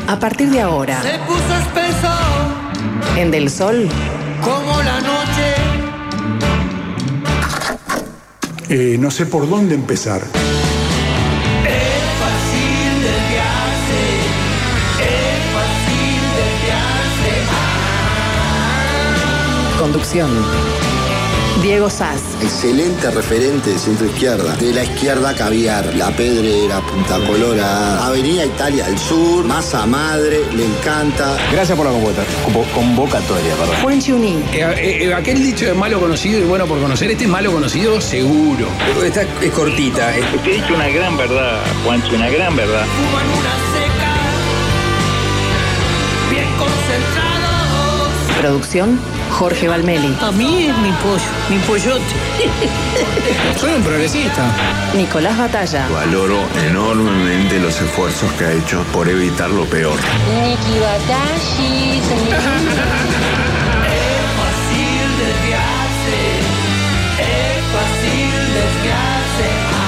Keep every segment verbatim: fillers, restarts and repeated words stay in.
A partir de ahora, Se puso espeso en Del Sol, como la noche. Eh, no sé por dónde empezar. Es fácil desviarse, es fácil desviarse. conducción. Diego Sass. Excelente referente de centro izquierda. De la izquierda Caviar, La Pedrera, Punta Colorada, Avenida Italia del Sur, Masa Madre, le encanta. Gracias por la convocatoria, convocatoria perdón. Juan Chuní. Eh, eh, aquel dicho de malo conocido y bueno por conocer, este es malo conocido seguro. Esta es cortita. Usted ha dicho una gran verdad, Juancho, una gran verdad. Fuman una seca, bien concentrados. Producción, Jorge Valmeli. A mí es mi pollo, mi pollote. Soy un progresista. Nicolás Batalla. Valoro enormemente los esfuerzos que ha hecho por evitar lo peor. Niki Batashi, Es fácil desviarse, es fácil desviarse.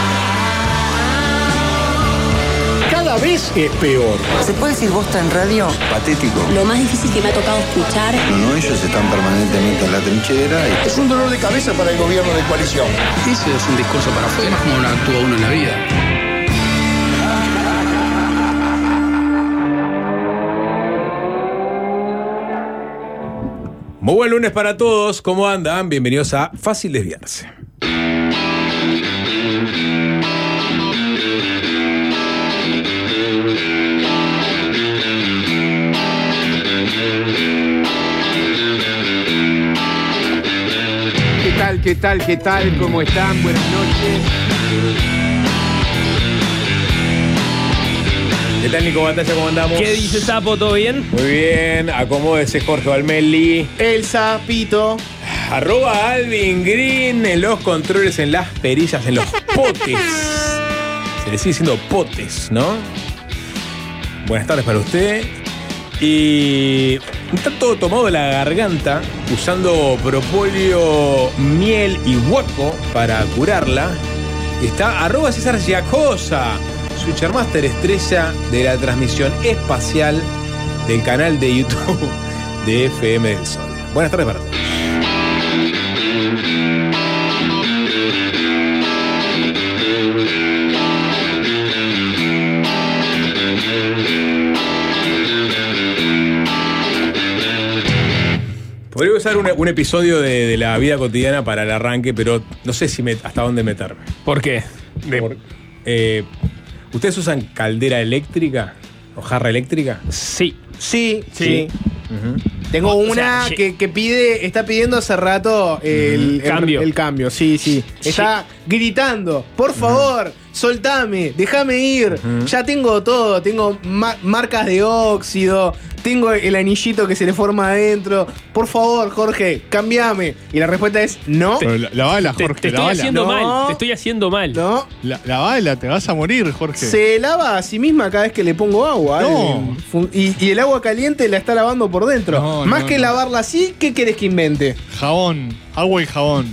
Cada vez es peor. ¿Se puede decir bosta en radio? Patético. Lo más difícil que me ha tocado escuchar. No, no, ellos están permanentemente en la trinchera. Y... Es un dolor de cabeza para el gobierno de coalición. Ese es un discurso para afuera, como no actúa uno en la vida. Muy buen lunes para todos, ¿cómo andan? Bienvenidos a Fácil Desviarse. ¿Qué tal, qué tal, qué tal? ¿Cómo están? Buenas noches. ¿Qué tal, Nico Batalla? ¿Cómo andamos? ¿Qué dice Sapo? ¿Todo bien? Muy bien, acomódese Jorge Valmeli. El sapito. Arroba Alvin Green en los controles, en las perillas, en los potes. Se le sigue diciendo potes, ¿no? Buenas tardes para usted. Y está todo tomado de la garganta, usando propóleo, miel y hueco para curarla. Está arroba César Giacosa, Switchermaster estrella de la transmisión espacial del canal de YouTube de F M del Sol. Buenas tardes para todos. Podría usar un, un episodio de, de la vida cotidiana para el arranque, pero no sé si me, hasta dónde meterme. ¿Por qué? De... Por, eh, ¿Ustedes usan caldera eléctrica o jarra eléctrica? Sí. Sí, sí. Sí. Uh-huh. Tengo O una sea, que, que pide, está pidiendo hace rato el, Uh-huh. Cambio. el, el cambio, sí, sí. Está gritando, por favor, soltame, déjame ir. Uh-huh. Ya tengo todo, tengo ma- marcas de óxido, tengo el anillito que se le forma adentro. Por favor, Jorge, cambiame. Y la respuesta es no. Pero la, la bala, Te, Jorge, te la estoy bala. haciendo No. mal, te estoy haciendo mal. No. La, la bala, te vas a morir, Jorge. Se lava a sí misma cada vez que le pongo agua. No. ¿eh? Y, y el agua caliente la está lavando por dentro. No, Más no, que no. lavarla así, ¿qué querés que invente? Jabón, agua y jabón.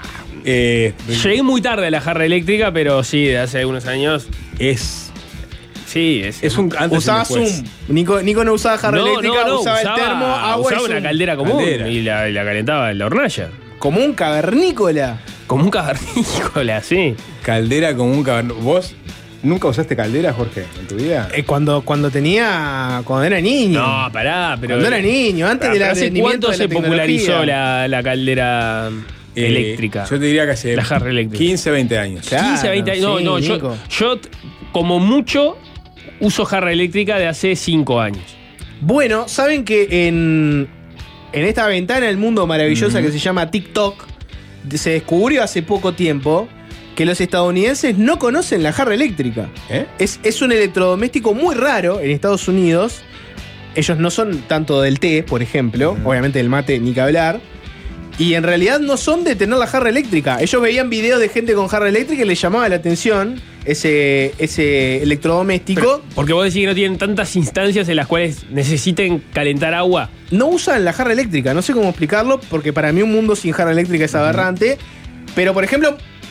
Eh, Llegué muy tarde a la jarra eléctrica, pero sí, de hace unos años. es, Sí, es. es un antes y Usaba un después. Zoom. Nico, Nico no usaba jarra no, eléctrica, no, no, usaba, usaba el termo, agua usaba y una Zoom. caldera común Caldera. y la, y la calentaba en la hornalla. Como un cavernícola. Como un cavernícola, sí. Caldera como un cavernícola. ¿Vos nunca usaste caldera, Jorge, en tu vida? Eh, cuando, cuando tenía. Cuando era niño. No, pará, pero. Cuando era niño, antes Pero del ¿hace advenimiento cuánto de la se popularizó tecnología? la, la caldera Eh, eléctrica? Yo te diría que hace La jarra eléctrica. quince, veinte años. Claro, quince, veinte años. No, sí, no, yo, Nico. yo t- como mucho uso jarra eléctrica de hace cinco años. Bueno, saben que en, en esta ventana del mundo maravillosa que se llama TikTok, se descubrió hace poco tiempo que los estadounidenses no conocen la jarra eléctrica. ¿Eh? Es, es un electrodoméstico muy raro en Estados Unidos. Ellos no son tanto del té, por ejemplo, Ujú. obviamente del mate ni que hablar. Y en realidad no son de tener la jarra eléctrica. Ellos veían videos de gente con jarra eléctrica y les llamaba la atención ese, ese electrodoméstico. Pero, porque vos decís que no tienen tantas instancias en las cuales necesiten calentar agua. No usan la jarra eléctrica, no sé cómo explicarlo, porque para mí un mundo sin jarra eléctrica es aberrante. Pero, por ejemplo,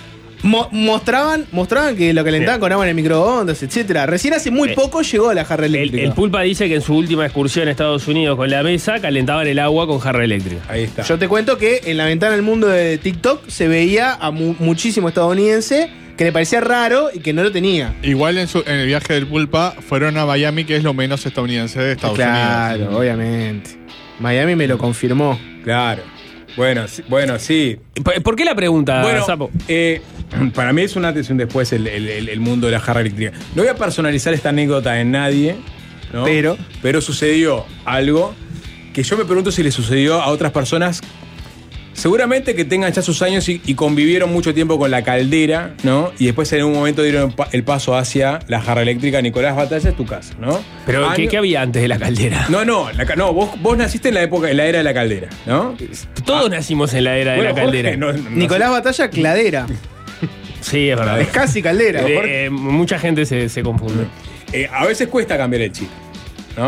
Mo- mostraban, mostraban que lo calentaban con agua en el microondas, etcétera. Recién hace muy Eh, poco llegó la jarra El, eléctrica. el Pulpa dice que en su última excursión a Estados Unidos con la mesa calentaban el agua con jarra eléctrica. Ahí está. Yo te cuento que en la ventana del mundo de TikTok se veía a mu- muchísimo estadounidense que le parecía raro y que no lo tenía. Igual en, su- en el viaje del Pulpa fueron a Miami, que es lo menos estadounidense de Estados Claro, Unidos. obviamente. Miami me lo confirmó. Claro. Bueno, sí, bueno, sí. ¿Por, por qué la pregunta, Bueno, Sapo? eh, para mí es un antes y un después el, el- el- el mundo de la jarra eléctrica. No voy a personalizar esta anécdota en nadie, ¿no? Pero- pero sucedió algo que yo me pregunto si le sucedió a otras personas, seguramente que tengan ya sus años y, y convivieron mucho tiempo con la caldera, ¿no? Y después en un momento dieron pa- el paso hacia la jarra eléctrica. Nicolás Batalla es tu casa, ¿no? Pero, ¿qué, Año- qué había antes de la caldera? No, no, la ca- no vos, vos naciste en la época, en la era de la caldera, ¿no? Todos nacimos en la era de Bueno, la caldera. Jorge, no- no- Nicolás Batalla, cladera. Sí, es verdad. Es casi caldera. Eh, eh, mucha gente se, se confunde. Eh, a veces cuesta cambiar el chip, ¿no?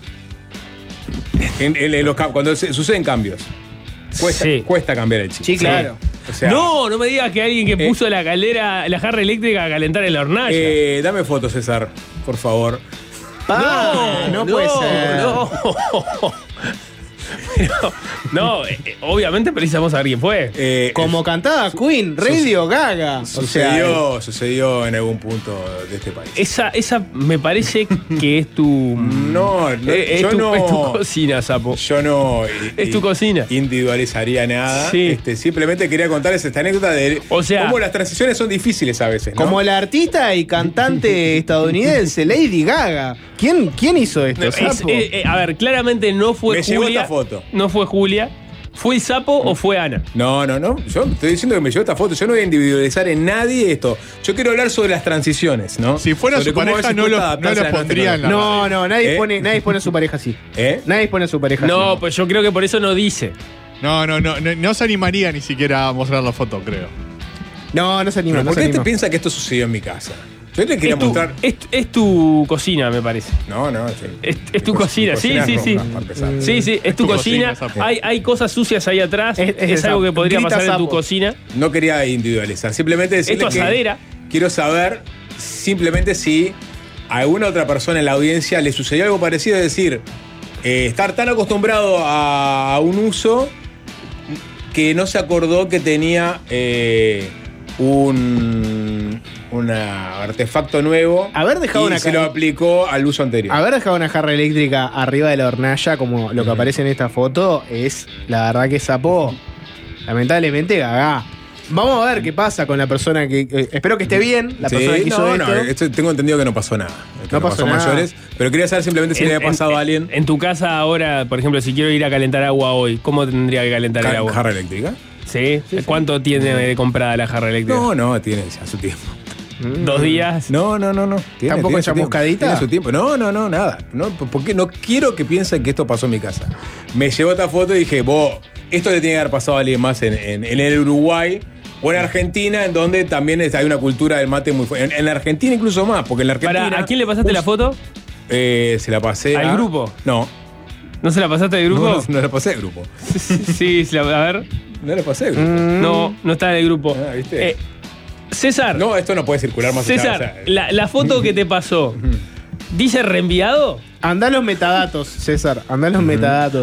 En- en- en los cam- cuando se- suceden cambios, cuesta, Sí. cuesta cambiar el chip. Sí, claro. O sea, no, no me digas que alguien que Eh. puso la caldera, la jarra eléctrica a calentar en la hornalla. eh, dame fotos, César, por favor. Ah, no, puede ser. No, Pero, no, eh, eh, obviamente precisamos saber quién fue. Eh, Como cantaba Queen, Radio Gaga. O sea, sucedió, sucedió en algún punto de este país. Esa, esa me parece que es tu. No, no, eh, es, yo tu no. es tu cocina, Sapo. Yo no. Es tu cocina. Individualizaría nada. Sí. Este, simplemente quería contarles esta anécdota de O sea- cómo las transiciones son difíciles a veces, ¿no? como la artista y cantante estadounidense Lady Gaga. ¿Quién, quién hizo esto? Es- Sapo? eh, eh, a ver, claramente no fue Me llegó Julia. esta foto. No fue Julia. ¿Fue el Sapo o fue Ana? No, no, no. Yo estoy diciendo que me llegó esta foto. Yo no voy a individualizar en nadie esto. Yo quiero hablar sobre las transiciones, ¿no? Si fuera Sobre su cómo a pareja, veces no cuesta lo- no adaptarse lo a la pondría en la- No, no, nadie, ¿Eh? pone, nadie pone a su pareja así. ¿Eh? Nadie pone a su pareja No, así. pues yo creo que por eso no dice. No, no, no, no, no se animaría ni siquiera a mostrar la foto, creo. No, no se anima. ¿Pero No por se qué te anima. piensa que esto sucedió en mi casa? Yo le quería Es tu, mostrar. es, es tu cocina, me parece. No, no, sí. Es, es tu Mi co- cocina, mi sí, cocina sí, es sí. roja, para empezar. Sí, sí, es tu, tu cocina. cocina, Sapo. hay, hay cosas sucias ahí atrás. Es- Es, es de algo Sapo. que podría Grita pasar en tu Sapo. cocina. No quería individualizar. Simplemente Es tu decirle que asadera. quiero saber simplemente si a alguna otra persona en la audiencia le sucedió algo parecido. Es decir, eh, estar tan acostumbrado a, a un uso que no se acordó que tenía eh, un, un artefacto nuevo. Haber dejado y una se ca- lo aplicó al uso anterior. Haber dejado una jarra eléctrica arriba de la hornalla, como lo que aparece en esta foto, es la verdad que Sapo, lamentablemente, Gaga. Vamos a ver qué pasa con la persona que. eh, espero que esté bien, la Sí, persona que hizo no, esto. no, esto tengo entendido que no pasó nada. Que No pasó nada. mayores, pero quería saber simplemente si le había pasado en, a alguien. En tu casa ahora, por ejemplo, si quiero ir a calentar agua hoy, ¿cómo tendría que calentar el Ca- agua? jarra eléctrica. ¿Sí? ¿Cuánto tiene de comprada la jarra eléctrica? No, no, tiene ya su tiempo. ¿Dos días? No, no, no, no. Tiene, ¿Tampoco tiene su tiempo. chamuscadita? Tiene su tiempo. No, no, no, nada. No, porque no quiero que piensen que esto pasó en mi casa. Me llegó esta foto y dije, vos, esto le tiene que haber pasado a alguien más en, en- en el Uruguay o en Argentina, en donde también es- hay una cultura del mate muy fuerte. En, en la Argentina incluso más, porque en la Argentina... Para, ¿a quién le pasaste la foto? Eh, se la pasé ¿Al a- grupo? No. ¿No se la pasaste al grupo? No, no, no la pasé al grupo. Sí, sí, la- a ver. No la pasé al grupo. No, no está en el grupo. Ah, ¿viste? Eh, César. No, esto no puede circular más allá, César, o sea, la, la foto que te pasó, ¿dice reenviado? Andá los metadatos, César. Andá los metadatos.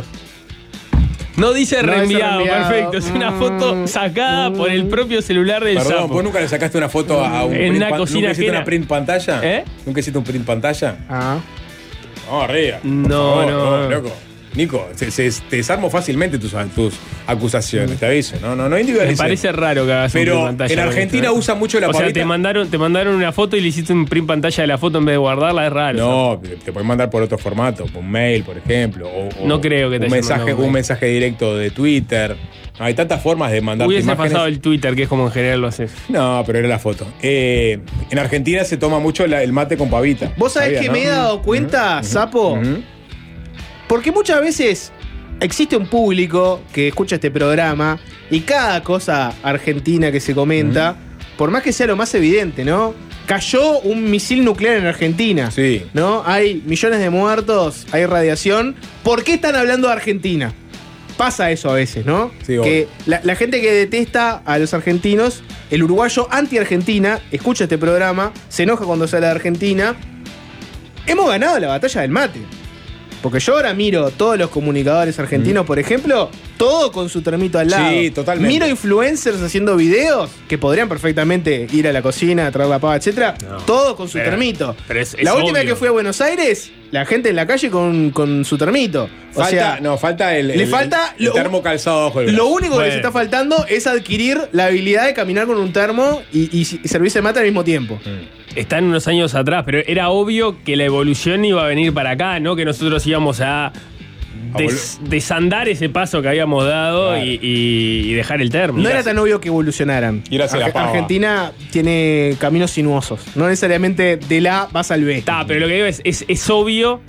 No dice No dice reenviado, reenviado. perfecto. Es una Mm, foto sacada por el propio celular del Perdón, Sapo. ¿vos nunca le sacaste una foto a un En print una pan- cocina ¿Nunca hiciste ajena? una print pantalla? ¿Eh? ¿Nunca hiciste un print pantalla? Ah. No, arriba. No, Por favor, no. loco. Nico, se, se- te desarmo fácilmente tus, tus acusaciones, te aviso. No, no, no Me individualices. parece raro que hagas un Pero print pantalla. en con Argentina esto, ¿eh? usa mucho la O sea, pavita. te mandaron, te mandaron una foto y le hiciste un print pantalla de la foto en vez de guardarla, es raro. No, te pueden mandar por otro formato, por mail, por ejemplo. O, o No creo que te un hayan mensaje, mandado un un mail. mensaje directo de Twitter. Hay tantas formas de mandar Hubiese imágenes. pasado el Twitter, que es como en general lo haces. No, pero era la foto. Eh, en Argentina se toma mucho la- el mate con pavita. Vos sabés ¿Sabías, que no? me he dado cuenta, Sapo, Ujú. porque muchas veces existe un público que escucha este programa y cada cosa argentina que se comenta, por más que sea lo más evidente, ¿no? Cayó un misil nuclear en Argentina. Sí. ¿No? Hay millones de muertos, hay radiación. ¿Por qué están hablando de Argentina? Pasa eso a veces, ¿no? Sí, que la, la gente que detesta a los argentinos el uruguayo anti-Argentina, escucha este programa, se enoja cuando sale de Argentina. Hemos ganado la batalla del mate. Porque yo ahora miro todos los comunicadores argentinos, mm. por ejemplo, todo con su termito al lado. Sí, totalmente. Miro influencers haciendo videos que podrían perfectamente ir a la cocina, traer la pava, etcétera. No, todo con su pero, termito. Pero es, es la última obvio. vez que fui a Buenos Aires, la gente en la calle con, con su termito. O falta, sea, no, falta el, le el, falta el, el lo, termo calzado bajo el brazo. Lo único bueno. que les está faltando es adquirir la habilidad de caminar con un termo y, y, y servirse de mate al mismo tiempo. Mm. Están unos años atrás, pero era obvio que la evolución iba a venir para acá, ¿no? Que nosotros íbamos a des, desandar ese paso que habíamos dado claro. y, y, y dejar el termo. No era tan obvio que evolucionaran. Ar- Argentina tiene caminos sinuosos. No necesariamente de la vas al B. Está, pero lo que digo es, es, es obvio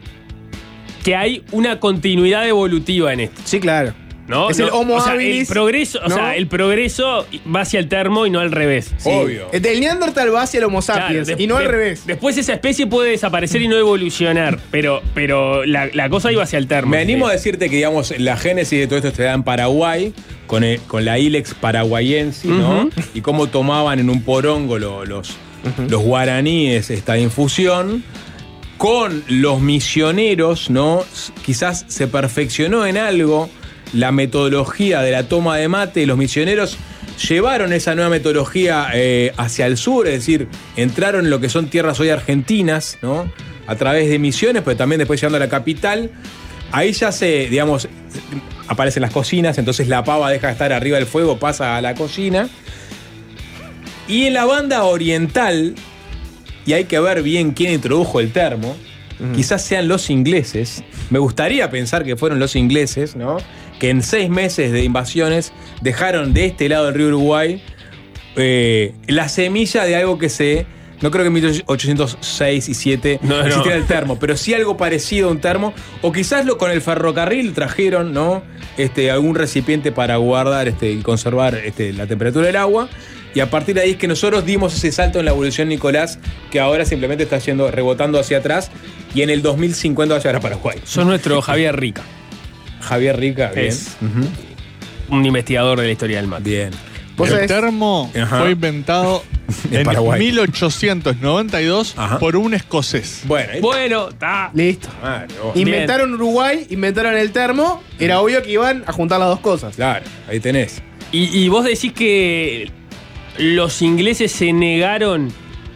que hay una continuidad evolutiva en esto. Sí, claro. ¿No? Es no, el homo o sea, habilis, el progreso, o ¿no? sea, el progreso va hacia el termo y no al revés. Sí. Obvio. Del Neandertal va hacia el Homo sapiens claro, de, y no de, al revés. Después esa especie puede desaparecer y no evolucionar, pero, pero la, la cosa iba hacia el termo. Me animo sí. a decirte que, digamos, la génesis de todo esto se da en Paraguay, con, el, con la Ilex paraguayensis, ¿no? Uh-huh. Y cómo tomaban en un porongo lo, los, uh-huh. los guaraníes esta infusión. Con los misioneros, ¿no? Quizás se perfeccionó en algo la metodología de la toma de mate. Los misioneros llevaron esa nueva metodología eh, hacia el sur, es decir, entraron en lo que son tierras hoy argentinas, ¿no? A través de misiones, pero también después llegando a la capital. Ahí ya se, digamos, aparecen las cocinas, entonces la pava deja de estar arriba del fuego, pasa a la cocina. Y en la banda oriental, y hay que ver bien quién introdujo el termo, uh-huh. quizás sean los ingleses. Me gustaría pensar que fueron los ingleses, ¿no? Que en seis meses de invasiones dejaron de este lado del río Uruguay eh, la semilla de algo que se... No creo que en mil ochocientos seis y siete no, existiera no. el termo, pero sí algo parecido a un termo. O quizás lo, con el ferrocarril trajeron, ¿no? Este, algún recipiente para guardar este, y conservar este, la temperatura del agua. Y a partir de ahí es que nosotros dimos ese salto en la evolución, Nicolás, que ahora simplemente está yendo, rebotando hacia atrás. Y en el dos mil cincuenta va a llegar a Paraguay. Sos nuestro Javier Rica. Javier Rica, bien. Es uh-huh. un investigador de la historia del mate. Bien. El sabés? termo Ajá. fue inventado en, en mil ochocientos noventa y dos Ajá. por un escocés. Bueno, bueno, está. Listo. Ah, no. Inventaron Uruguay, inventaron el termo. Era obvio que iban a juntar las dos cosas. Claro, ahí tenés. Y, y vos decís que los ingleses se negaron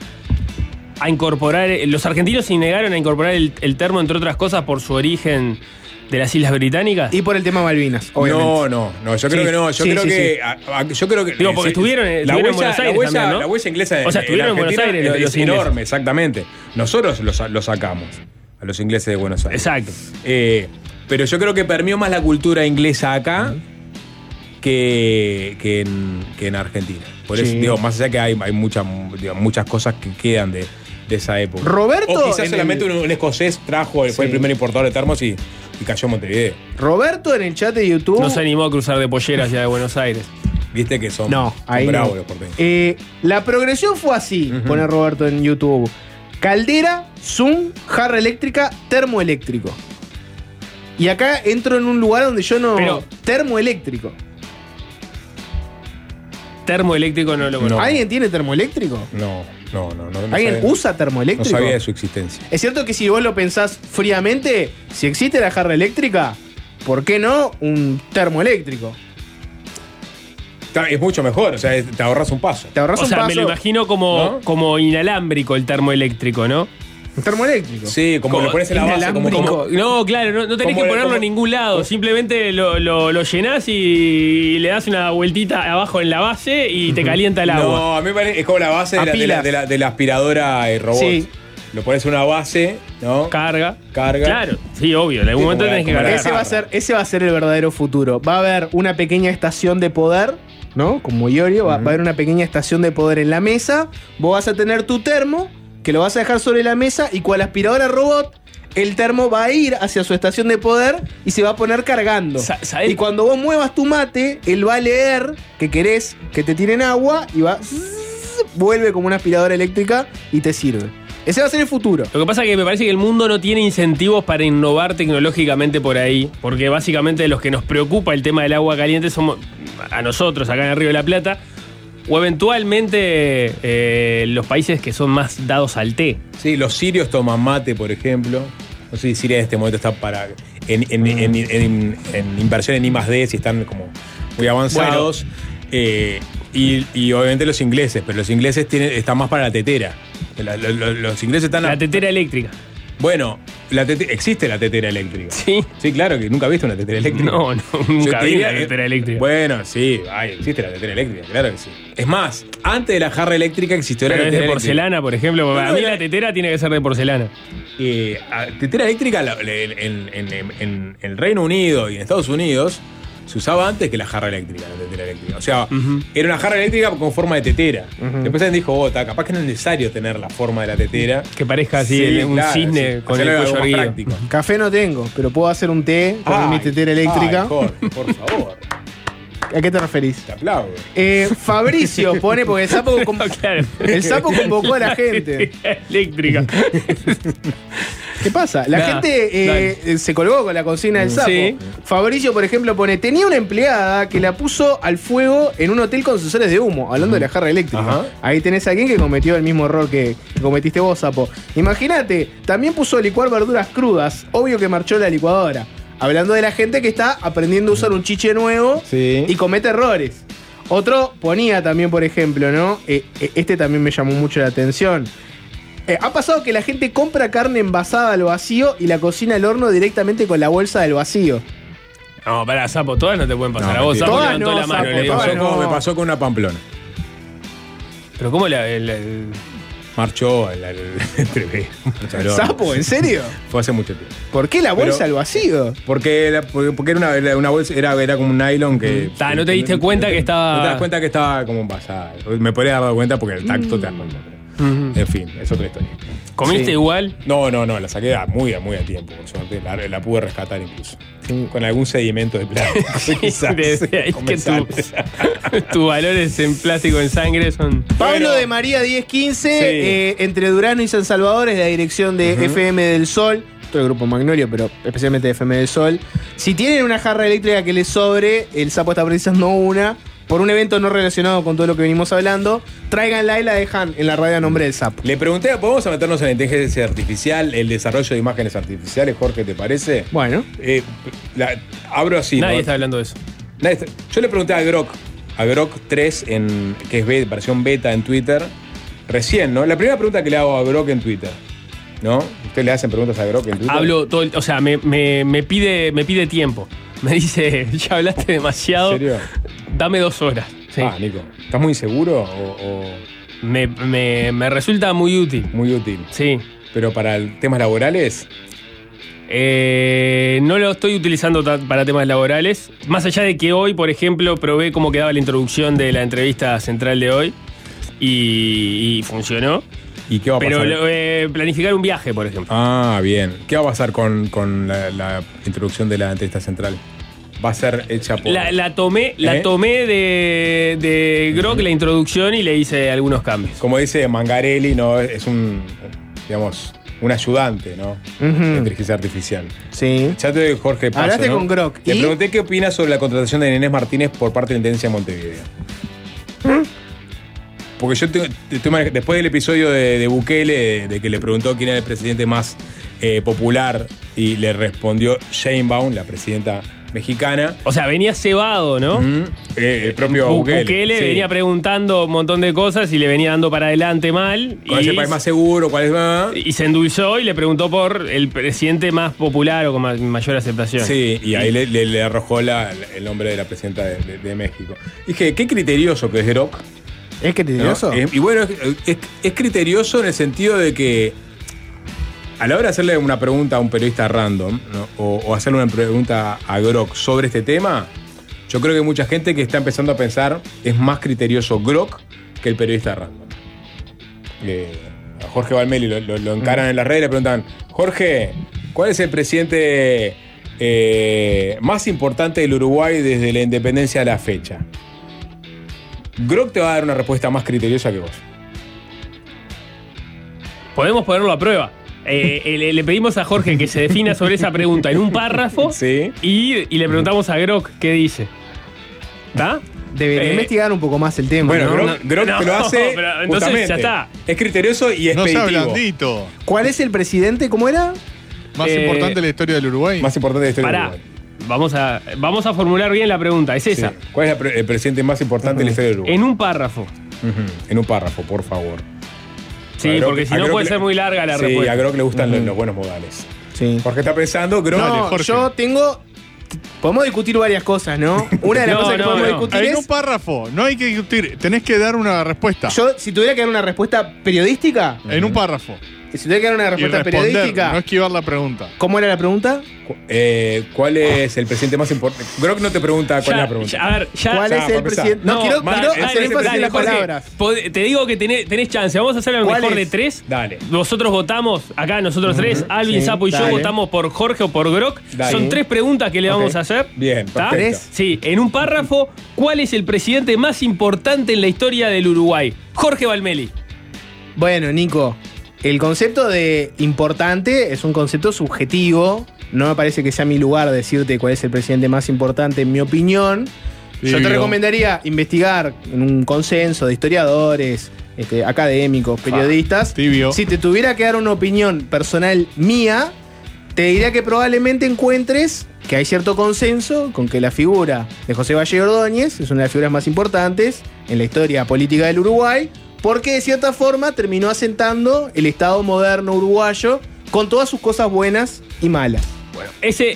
a incorporar, los argentinos se negaron a incorporar el, el termo, entre otras cosas, por su origen de las Islas Británicas. Y por el tema Malvinas, obviamente. No, no, no, yo creo sí, que no. Yo sí, creo sí, que. Sí. A, a, yo creo que. Digo, porque sí, estuvieron, la estuvieron huella, en Buenos Aires la huella, también, ¿no? La huella inglesa o sea, estuvieron en, en Buenos Aires es, los es ingleses. enorme, exactamente. Nosotros los, los sacamos a los ingleses de Buenos Aires. Exacto. Eh, pero yo creo que permeó más la cultura inglesa acá uh-huh. que, que, en, que en Argentina. Por sí. eso, digo, más allá que hay, hay muchas, digo, muchas cosas que quedan de, de esa época. Roberto. O quizás solamente el... un, un escocés trajo, sí. fue el primer importador de termos y, y cayó en Montevideo. Roberto en el chat de YouTube. No se animó a cruzar de pollera hacia de Buenos Aires. Viste que son, no, son ahí bravos no. los porteños. Eh, la progresión fue así, uh-huh. pone Roberto en YouTube. Caldera, Zoom, jarra eléctrica, termoeléctrico. Y acá entro en un lugar donde yo no... Pero, termoeléctrico. Termoeléctrico no lo conozco. No. ¿Alguien tiene termoeléctrico? No, no, no. no, no ¿Alguien sabía, usa termoeléctrico? No sabía de su existencia. Es cierto que si vos lo pensás fríamente, si existe la jarra eléctrica, ¿por qué no un termoeléctrico? Es mucho mejor, o sea, te ahorras un paso. Te ahorras o un sea, paso. me lo imagino como, ¿no? como inalámbrico el termoeléctrico, ¿no? Un termoeléctrico. Sí, como, como lo pones en la base. Como, como, no, claro, no, no tenés que ponerlo como, en ningún lado. Como, simplemente lo, lo, lo llenás y le das una vueltita abajo en la base y te calienta el agua. No, a mí me parece es como la base de la, de, la, de, la, de la aspiradora y robot. Sí. Lo pones en una base, ¿no? Carga. Carga. Claro, sí, obvio. En algún sí, momento tenés que cargar. Ese va, a ser, ese va a ser el verdadero futuro. Va a haber una pequeña estación de poder, ¿no? Como Iorio, uh-huh. va, va a haber una pequeña estación de poder en la mesa. Vos vas a tener tu termo, que lo vas a dejar sobre la mesa, y cual aspiradora robot, el termo va a ir hacia su estación de poder y se va a poner cargando. ¿Sabés? Y cuando vos muevas tu mate, él va a leer que querés que te tiren agua y va... Zzz, vuelve como una aspiradora eléctrica y te sirve. Ese va a ser el futuro. Lo que pasa es que me parece que el mundo no tiene incentivos para innovar tecnológicamente por ahí, porque básicamente los que nos preocupa el tema del agua caliente somos a nosotros acá en el Río de la Plata, O eventualmente eh, los países que son más dados al té. Sí, los sirios toman mate, por ejemplo. No sé si Siria en este momento está para en, en, en, en, en, en inversión en I más D, si están como muy avanzados. Bueno. Eh, y, y obviamente los ingleses, pero los ingleses tienen, están más para la tetera. La, la, la, los ingleses están... La tetera eléctrica. Bueno, la tete, existe la tetera eléctrica. Sí. Sí, claro, que nunca viste una tetera eléctrica. No, no, nunca vi una tetera eléctrica. Bueno, sí, ay, existe la tetera eléctrica, claro que sí. Es más, antes de la jarra eléctrica existió Pero la tetera eléctrica. Es de porcelana, por ejemplo. No, a mí la tetera tiene que ser de porcelana. Eh, tetera eléctrica en, en, en, en el Reino Unido y en Estados Unidos se usaba antes que la jarra eléctrica, la tetera eléctrica. O sea, uh-huh. era una jarra eléctrica con forma de tetera. Uh-huh. Después alguien dijo, oh, capaz que no es necesario tener la forma de la tetera. Que parezca así sí, un claro, cisne sí. con el cuello erguido. Café no tengo, pero puedo hacer un té con ay, mi tetera eléctrica. Ay, Jorge, por favor. ¿A qué te referís? Te aplaudo. Eh, Fabricio pone, porque el sapo, con... no, claro. el sapo convocó a la gente. Eléctrica. ¿Qué pasa? La nah, gente eh, se colgó con la consigna del sapo. Sí. Fabricio, por ejemplo, pone: tenía una empleada que la puso al fuego en un hotel con sensores de humo, hablando uh-huh. de la jarra eléctrica. Uh-huh. Ahí tenés a alguien que cometió el mismo error que, que cometiste vos, sapo. Imagínate, también puso a licuar verduras crudas. Obvio que marchó la licuadora. Hablando de la gente que está aprendiendo a usar un chiche nuevo sí. y comete errores. Otro ponía también, por ejemplo, ¿no? Eh, este también me llamó mucho la atención. Eh, ha pasado que la gente compra carne envasada al vacío y la cocina al horno directamente con la bolsa del vacío. No, pará, sapo, todas no te pueden pasar. No, a vos, sapo, todas levantó no, la mano. Sapo, me, pasó no. como, me pasó con una Pamplona. Pero ¿cómo la...? El, el... Marchó el, el, el, el ¿Sapo? ¿En serio? Fue hace mucho tiempo. ¿Por qué la bolsa Pero, al vacío? Porque, era, porque era una, una bolsa, era, era como un nylon que... Mm. Ta, no te diste cuenta que, que estaba... No te das cuenta que estaba como envasada. Me podría haber dado cuenta porque el tacto mm. te das cuenta. Uh-huh. En fin, es otra historia. ¿Comiste sí. igual? No, no, no, la saqué a muy, muy a tiempo, por suerte. La, la pude rescatar incluso. Sí. Con algún sedimento de plástico. Sí, quizás. Desde ahí que tus tu valores en plástico en sangre son... Pablo bueno. de María diez quince, sí. eh, entre Durano y San Salvador, es la dirección de uh-huh. F M del Sol. Todo el grupo Magnolio, pero especialmente de F M del Sol. Si tienen una jarra eléctrica que les sobre, el sapo está precisando una... por un evento no relacionado con todo lo que venimos hablando, tráiganla y la dejan en la radio a nombre del sapo. Le pregunté, ¿podemos meternos en la inteligencia artificial, el desarrollo de imágenes artificiales, Jorge, te parece? Bueno. Eh, la, abro así. Nadie ¿no? está hablando de eso. Nadie está, yo le pregunté a Grok, a Grok tres, en, que es beta, versión beta en Twitter, recién, ¿no? La primera pregunta que le hago a Grok en Twitter, ¿no? ¿Ustedes le hacen preguntas a Grok en Twitter? Hablo todo, o sea, me, me, me, pide, me pide tiempo. Me dice, ya hablaste demasiado. ¿En serio? Dame dos horas. Sí. Ah, Nico, ¿estás muy seguro o...? o... Me, me, me resulta muy útil. Muy útil. Sí. ¿Pero para temas laborales? Eh, no lo estoy utilizando para temas laborales. Más allá de que hoy, por ejemplo, probé cómo quedaba la introducción de la entrevista central de hoy. Y, y funcionó. ¿Y qué va a pasar? Pero eh, planificar un viaje, por ejemplo. Ah, bien. ¿Qué va a pasar con, con la, la introducción de la entrevista central? Va a ser hecha por... La, la tomé, ¿Eh? la tomé de, de Grok, uh-huh. la introducción, y le hice algunos cambios. Como dice Mangarelli, ¿no? Es un, digamos, un ayudante, ¿no? Uh-huh. De inteligencia artificial. Sí. Ya te doy Jorge Paso, Hablaste ¿no? con Grok. Le ¿Y? pregunté qué opinas sobre la contratación de Inés Martínez por parte de la Intendencia de Montevideo. ¿Mm? Porque yo tengo, tengo, después del episodio de, de Bukele, de, de que le preguntó quién era el presidente más eh, popular, y le respondió Sheinbaum, la presidenta mexicana. O sea, venía cebado, ¿no? Uh-huh. Eh, el propio Bu- Bukele. Bukele sí. venía preguntando un montón de cosas y le venía dando para adelante mal. ¿Cuál y, es el país más seguro? ¿Cuál es más? Y se endulzó y le preguntó por el presidente más popular o con ma- mayor aceptación. Sí, y ahí le, le, le arrojó la, el nombre de la presidenta de, de, de México. Dije, qué criterioso que es Grok. ¿Es criterioso? ¿No? Es, y bueno, es, es, es criterioso en el sentido de que a la hora de hacerle una pregunta a un periodista random, ¿no? o, o hacerle una pregunta a Grok sobre este tema, yo creo que mucha gente que está empezando a pensar es más criterioso Grok que el periodista random. Eh, a Jorge Valmeli lo, lo, lo encaran mm. en las redes y le preguntan, Jorge, ¿cuál es el presidente eh, más importante del Uruguay desde la independencia a la fecha? Grok te va a dar una respuesta más criteriosa que vos. Podemos ponerlo a prueba. Eh, le, le pedimos a Jorge que se defina sobre esa pregunta en un párrafo. Sí. Y, y le preguntamos a Grok qué dice. ¿Está? Debería Eh, investigar un poco más el tema. Bueno, ¿no? Grock, Grock no, te lo hace. pero entonces justamente. ya está. Es criterioso y No sea expeditivo. blandito. ¿Cuál es el presidente? ¿Cómo era? Más Eh, importante de la historia del Uruguay. Más importante de la historia Pará. del Uruguay. Vamos a, vamos a formular bien la pregunta. Es esa. Sí. ¿Cuál es la pre- el presidente más importante de la historia del Uruguay? En un párrafo. Ujú. En un párrafo, por favor. Sí, A Grock- porque si a no Grock puede le- ser muy larga la sí, respuesta. a Grock le gustan los, los buenos modales. Sí. Jorge está pensando, Grock. No, Jorge. yo tengo. Podemos discutir varias cosas, ¿no? Una de las No, cosas que no, podemos no. discutir En es. un párrafo, no hay que discutir, tenés que dar una respuesta. Yo, si tuviera que dar una respuesta periodística, En un párrafo. si tuviera que dar una Y respuesta responder, periodística, no esquivar la pregunta. ¿cómo era la pregunta? Eh, ¿Cuál es el presidente más importante? Grock no te pregunta cuál Ya, es la pregunta. ya, a ver, ya. ¿Cuál ya, es para el empezar. presidente? No, quiero, más- quiero ese hacer es el énfasis en las Jorge, palabras. pod- te digo que tenés, tenés chance. Vamos a hacer el ¿Cuál mejor de es? tres. Dale. Nosotros votamos, acá nosotros tres, Alvin, sí, Sapo y yo dale. votamos por Jorge o por Grock. Dale. Son tres preguntas que le vamos Ok. a hacer. Bien, ¿Está? perfecto. ¿Tres? Sí, en un párrafo, ¿cuál es el presidente más importante en la historia del Uruguay? Jorge Valmeli. Bueno, Nico, el concepto de importante es un concepto subjetivo. No me parece que sea mi lugar decirte cuál es el presidente más importante, en mi opinión. Yo te Tibio. recomendaría investigar en un consenso de historiadores, este, académicos, periodistas. Tibio. Si te tuviera que dar una opinión personal mía, te diría que probablemente encuentres que hay cierto consenso con que la figura de José Valle Ordóñez es una de las figuras más importantes en la historia política del Uruguay, porque de cierta forma terminó asentando el Estado moderno uruguayo con todas sus cosas buenas y malas. Ese,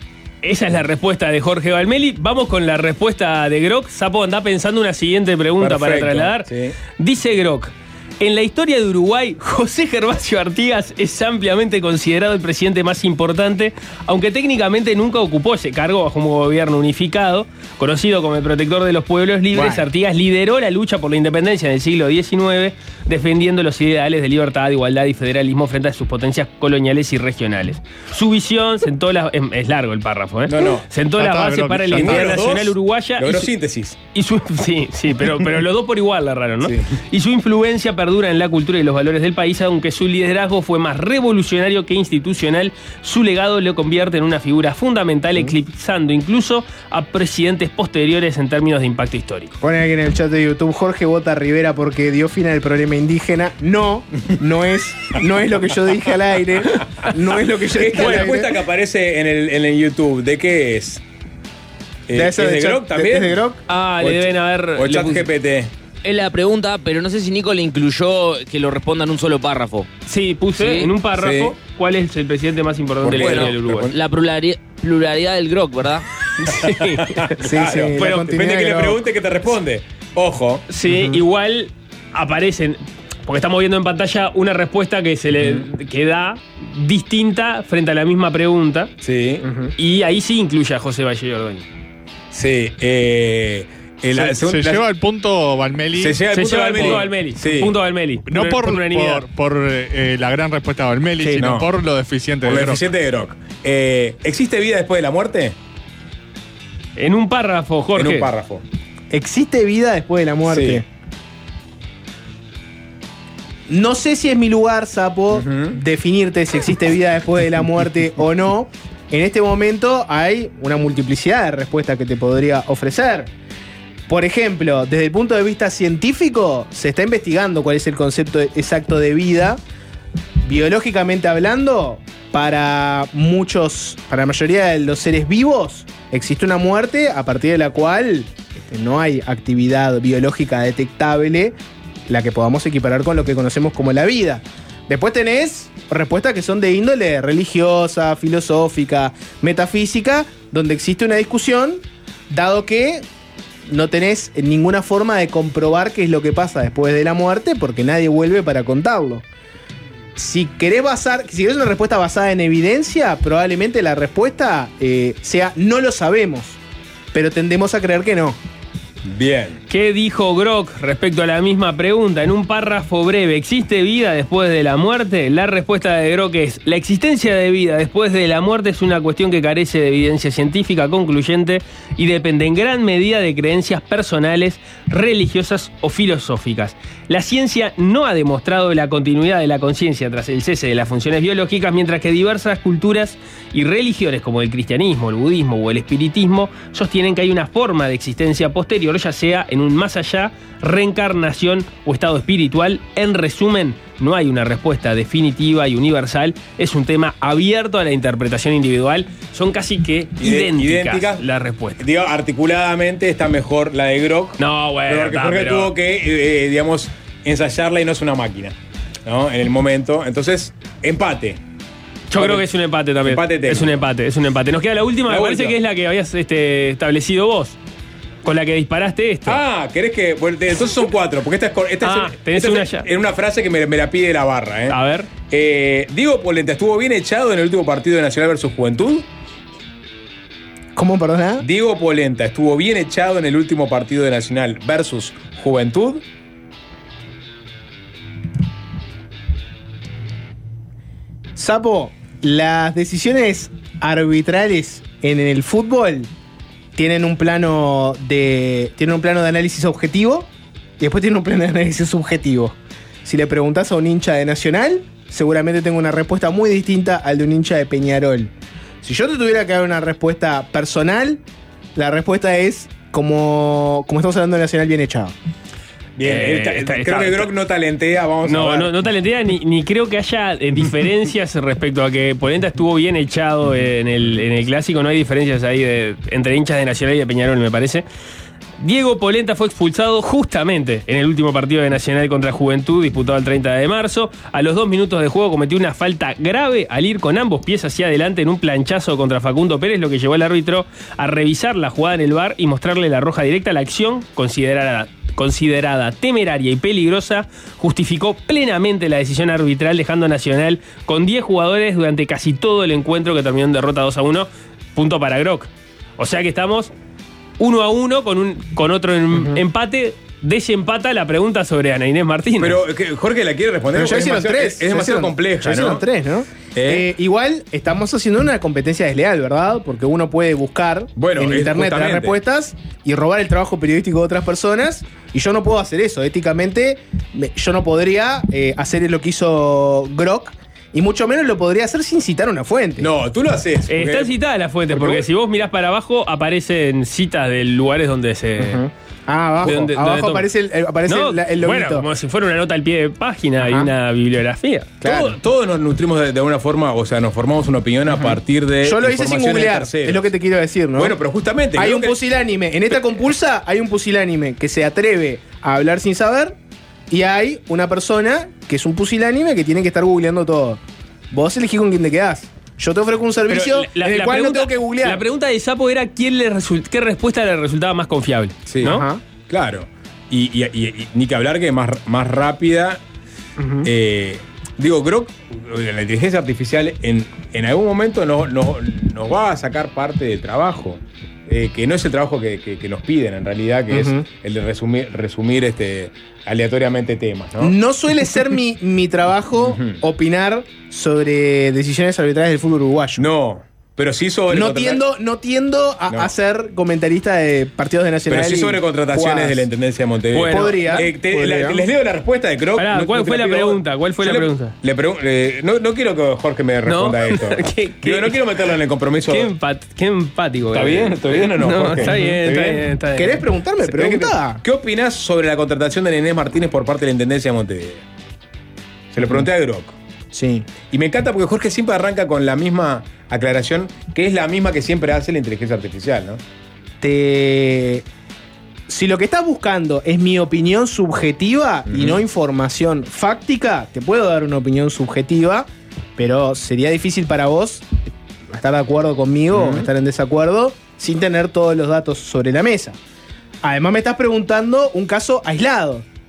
esa es la respuesta de Jorge Valmeli. Vamos con la respuesta de Grock. Sapo, anda pensando una siguiente pregunta para Perfecto, trasladar. sí. Dice Grock. En la historia de Uruguay, José Gervasio Artigas es ampliamente considerado el presidente más importante, aunque técnicamente nunca ocupó ese cargo bajo un gobierno unificado. Conocido como el protector de los pueblos libres, Bueno. Artigas lideró la lucha por la independencia en el siglo diecinueve, defendiendo los ideales de libertad, igualdad y federalismo frente a sus potencias coloniales y regionales. Su visión sentó la... Es, es largo el párrafo, ¿eh? No, no. Sentó Ya la está, base Grock, para ya la está. unidad Los dos nacional uruguaya. y Logró su- síntesis. y su, sí, sí, pero, pero los dos por igual la raro, ¿no? Sí. Y su influencia perdura en la cultura y los valores del país, aunque su liderazgo fue más revolucionario que institucional. Su legado lo convierte en una figura fundamental, eclipsando incluso a presidentes posteriores en términos de impacto histórico. Ponen aquí en el chat de YouTube, Jorge vota a Rivera porque dio fin al problema indígena. No, no es, no es lo que yo dije al aire. No es lo que yo dije Esta al aire. respuesta que aparece en el, en el YouTube, ¿de qué es? Eh, ¿De ¿Es eso de de chat- Grock de- también? es de Grock? Ah, O le ch- deben haber... O le chat puse- G P T. Es la pregunta, pero no sé si Nico le incluyó que lo responda en un solo párrafo. Sí, puse Sí. en un párrafo Sí. cuál es el presidente más importante de la Bueno, historia del Uruguay. La plurali- pluralidad del Grock, ¿verdad? Sí, Claro, sí, la pero continuidad depende de que de le Grock. pregunte que te responde. Ojo. Sí, igual aparecen, porque estamos viendo en pantalla una respuesta que se le que da distinta frente a la misma pregunta. Sí. Y ahí sí incluye a José Valle Ordóñez. Sí. Eh, eh, la se segunda- se la- lleva al punto Valmeli. Se llega al Se punto lleva el Valmeli. punto Valmeli. Sí. Punto Valmeli. No por, unanimidad. por, por, eh, la gran respuesta de Valmeli, Sí, sino no. por lo deficiente Por de lo Grock. eficiente de Grock. Eh, ¿Existe vida después de la muerte? En un párrafo, Jorge. En un párrafo. ¿Existe vida después de la muerte? Sí. No sé si es mi lugar, Sapo, definirte si existe vida después de la muerte o no. En este momento hay una multiplicidad de respuestas que te podría ofrecer. Por ejemplo, desde el punto de vista científico, se está investigando cuál es el concepto exacto de vida. Biológicamente hablando, para muchos, para la mayoría de los seres vivos, existe una muerte a partir de la cual este, no hay actividad biológica detectable, la que podamos equiparar con lo que conocemos como la vida. Después tenés respuestas que son de índole religiosa, filosófica, metafísica, donde existe una discusión, dado que no tenés ninguna forma de comprobar qué es lo que pasa después de la muerte, porque nadie vuelve para contarlo. Si querés basar, si querés una respuesta basada en evidencia, probablemente la respuesta eh, sea no lo sabemos, pero tendemos a creer que no. Bien. ¿Qué dijo Grok respecto a la misma pregunta? En un párrafo breve, ¿existe vida después de la muerte? La respuesta de Grok es: la existencia de vida después de la muerte es una cuestión que carece de evidencia científica concluyente y depende en gran medida de creencias personales, religiosas o filosóficas. La ciencia no ha demostrado la continuidad de la conciencia tras el cese de las funciones biológicas, mientras que diversas culturas y religiones como el cristianismo, el budismo o el espiritismo sostienen que hay una forma de existencia posterior, ya sea en un más allá, reencarnación o estado espiritual. En resumen, no hay una respuesta definitiva y universal, es un tema abierto a la interpretación individual. Son casi que idénticas, idénticas las respuestas. Digo, articuladamente está mejor la de Grok. No, bueno, porque está, Jorge pero... tuvo que, eh, digamos, ensayarla y no es una máquina, ¿no? En el momento. Entonces, empate. Yo creo que es un empate también. Empate es un empate, es un empate. Nos queda la última, la me última. parece que es la que habías este, establecido vos. Con la que disparaste esto. Ah, ¿querés que...? Bueno, entonces son cuatro, porque esta es, esta ah, es, tenés esta una es ya. en una frase que me, me la pide la barra, ¿eh? A ver. Eh, Diego Polenta estuvo bien echado en el último partido de Nacional versus Juventud. ¿Cómo, perdona? Diego Polenta estuvo bien echado en el último partido de Nacional versus Juventud. Sapo, las decisiones arbitrales en el fútbol tienen un plano de tienen un plano de análisis objetivo y después tienen un plano de análisis subjetivo. Si le preguntás a un hincha de Nacional, seguramente tengo una respuesta muy distinta al de un hincha de Peñarol. Si yo te tuviera que dar una respuesta personal, la respuesta es como, como estamos hablando de Nacional bien echado. Bien, Eh, está- está- creo está- que Grok no talentea, vamos a No, ver. no, no talentea, ni, ni creo que haya eh, diferencias respecto a que Polenta estuvo bien echado en el, en el clásico. No hay diferencias ahí de, entre hinchas de Nacional y de Peñarol, me parece. Diego Polenta fue expulsado justamente en el último partido de Nacional contra Juventud, disputado el treinta de marzo. A los dos minutos de juego cometió una falta grave al ir con ambos pies hacia adelante en un planchazo contra Facundo Pérez, lo que llevó al árbitro a revisar la jugada en el V A R y mostrarle la roja directa. La acción, considerada, considerada temeraria y peligrosa, justificó plenamente la decisión arbitral, dejando a Nacional con diez jugadores durante casi todo el encuentro, que terminó en derrota dos a uno. Punto para Grok. O sea que estamos uno a uno con, un, con otro en, uh-huh. empate. Desempata la pregunta sobre Ana Inés Martínez. Pero que Jorge la quiere responder. Pero ya es hicieron demasiado, tres. Es, es demasiado hicieron, compleja, ya ¿no? hicieron tres, ¿no? ¿Eh? Eh, igual estamos haciendo una competencia desleal, ¿verdad? Porque uno puede buscar bueno, en internet las justamente. respuestas y robar el trabajo periodístico de otras personas. Y yo no puedo hacer eso. Éticamente, me, yo no podría eh, hacer lo que hizo Grok. Y mucho menos lo podría hacer sin citar una fuente. No, tú lo haces. Eh, están citadas las fuentes, porque, porque si vos mirás para abajo, aparecen citas de lugares donde se... Uh-huh. Ah, abajo, de donde, abajo donde aparece el, aparece no, el, el loguito. Bueno, como si fuera una nota al pie de página. Ajá. Y una bibliografía. Claro. Todo, todos nos nutrimos de, de alguna forma, o sea, nos formamos una opinión uh-huh. a partir de. Yo lo hice sin googlear, es lo que te quiero decir, ¿no? Bueno, pero justamente. Hay un que... pusilánime. En esta compulsa hay un pusilánime que se atreve a hablar sin saber. Y hay una persona que es un pusilánime que tiene que estar googleando todo. Vos elegís con quién te quedás. Yo te ofrezco un servicio la, en el cual pregunta, no tengo que googlear. La pregunta de Sapo era quién le result, qué respuesta le resultaba más confiable. Sí, ¿no? Ajá. Claro. Y, y, y, y ni que hablar que más, más rápida. Uh-huh. eh, digo, Grok, la inteligencia artificial en, en algún momento nos, nos, nos va a sacar parte del trabajo. Eh, que no es el trabajo que, que, que nos piden en realidad, que uh-huh. es el de resumir, resumir este, aleatoriamente temas, ¿no? No suele ser mi, mi trabajo uh-huh. opinar sobre decisiones arbitrales del fútbol uruguayo. No, pero sí sobre... No tiendo, no tiendo a, no. a ser comentarista de partidos de Nacional. Pero sí sobre contrataciones jugadas. De la Intendencia de Montevideo. Bueno, podría. Eh, te, podría. La, les leo la respuesta de Grok. Pará, no, ¿cuál no fue la pido, pregunta? ¿Cuál fue la le, pregunta? Le pregun- eh, no, no quiero que Jorge me responda ¿No? esto. ¿Qué, qué? Digo, no quiero meterlo en el compromiso. Qué, empat, qué empático. ¿Está bien? ¿Está bien o no? No, Jorge? está bien, está bien, está bien. ¿Querés preguntarme? Pregunta. ¿Qué opinás sobre la contratación de Inés Martínez por parte de la Intendencia de Montevideo? Se lo pregunté a Grok. Sí. Y me encanta porque Jorge siempre arranca con la misma aclaración, que es la misma que siempre hace la inteligencia artificial, ¿no? Te... Si lo que estás buscando es mi opinión subjetiva uh-huh. y no información fáctica, te puedo dar una opinión subjetiva, pero sería difícil para vos estar de acuerdo conmigo uh-huh. o estar en desacuerdo sin tener todos los datos sobre la mesa. Además me estás preguntando un caso aislado.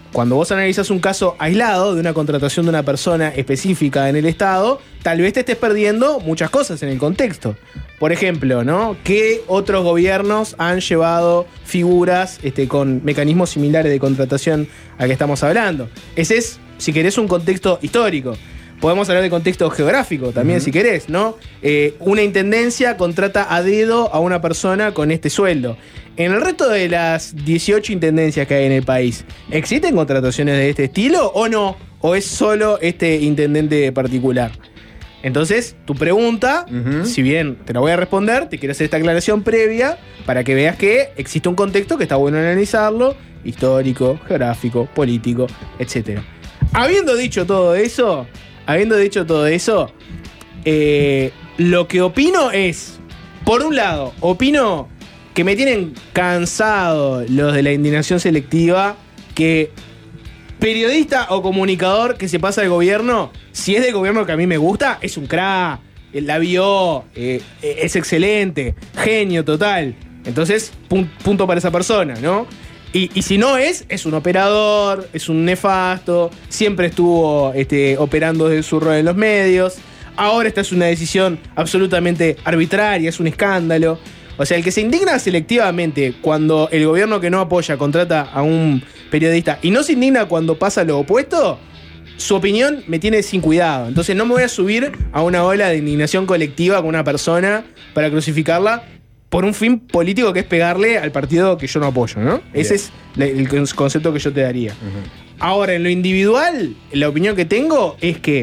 cuando vos analizás un caso aislado de una contratación de una persona específica en el Estado, tal vez te estés perdiendo muchas cosas en el contexto. Por ejemplo, ¿no? ¿Qué otros gobiernos han llevado figuras este, con mecanismos similares de contratación al que estamos hablando? Ese es, si querés, un contexto histórico. Podemos hablar de contexto geográfico también, uh-huh. si querés, ¿no? Eh, una intendencia contrata a dedo a una persona con este sueldo. En el resto de las dieciocho intendencias que hay en el país, ¿existen contrataciones de este estilo o no? ¿O es solo este intendente particular? Entonces, tu pregunta, uh-huh. si bien te la voy a responder, te quiero hacer esta aclaración previa para que veas que existe un contexto que está bueno analizarlo, histórico, geográfico, político, etcétera. Habiendo dicho todo eso, habiendo dicho todo eso, eh, lo que opino es, por un lado, opino que me tienen cansado los de la indignación selectiva, que periodista o comunicador que se pasa del gobierno, si es del gobierno que a mí me gusta, es un crack, la vio, eh, es excelente, genio total. Entonces, pun- punto para esa persona, ¿no? Y, y si no es, es un operador, es un nefasto, siempre estuvo este, operando desde su rol en los medios. Ahora esta es una decisión absolutamente arbitraria, es un escándalo. O sea, el que se indigna selectivamente cuando el gobierno que no apoya contrata a un periodista y no se indigna cuando pasa lo opuesto, su opinión me tiene sin cuidado. Entonces no me voy a subir a una ola de indignación colectiva con una persona para crucificarla por un fin político que es pegarle al partido que yo no apoyo, ¿no? Bien. Ese es el concepto que yo te daría. Uh-huh. Ahora, en lo individual, la opinión que tengo es que,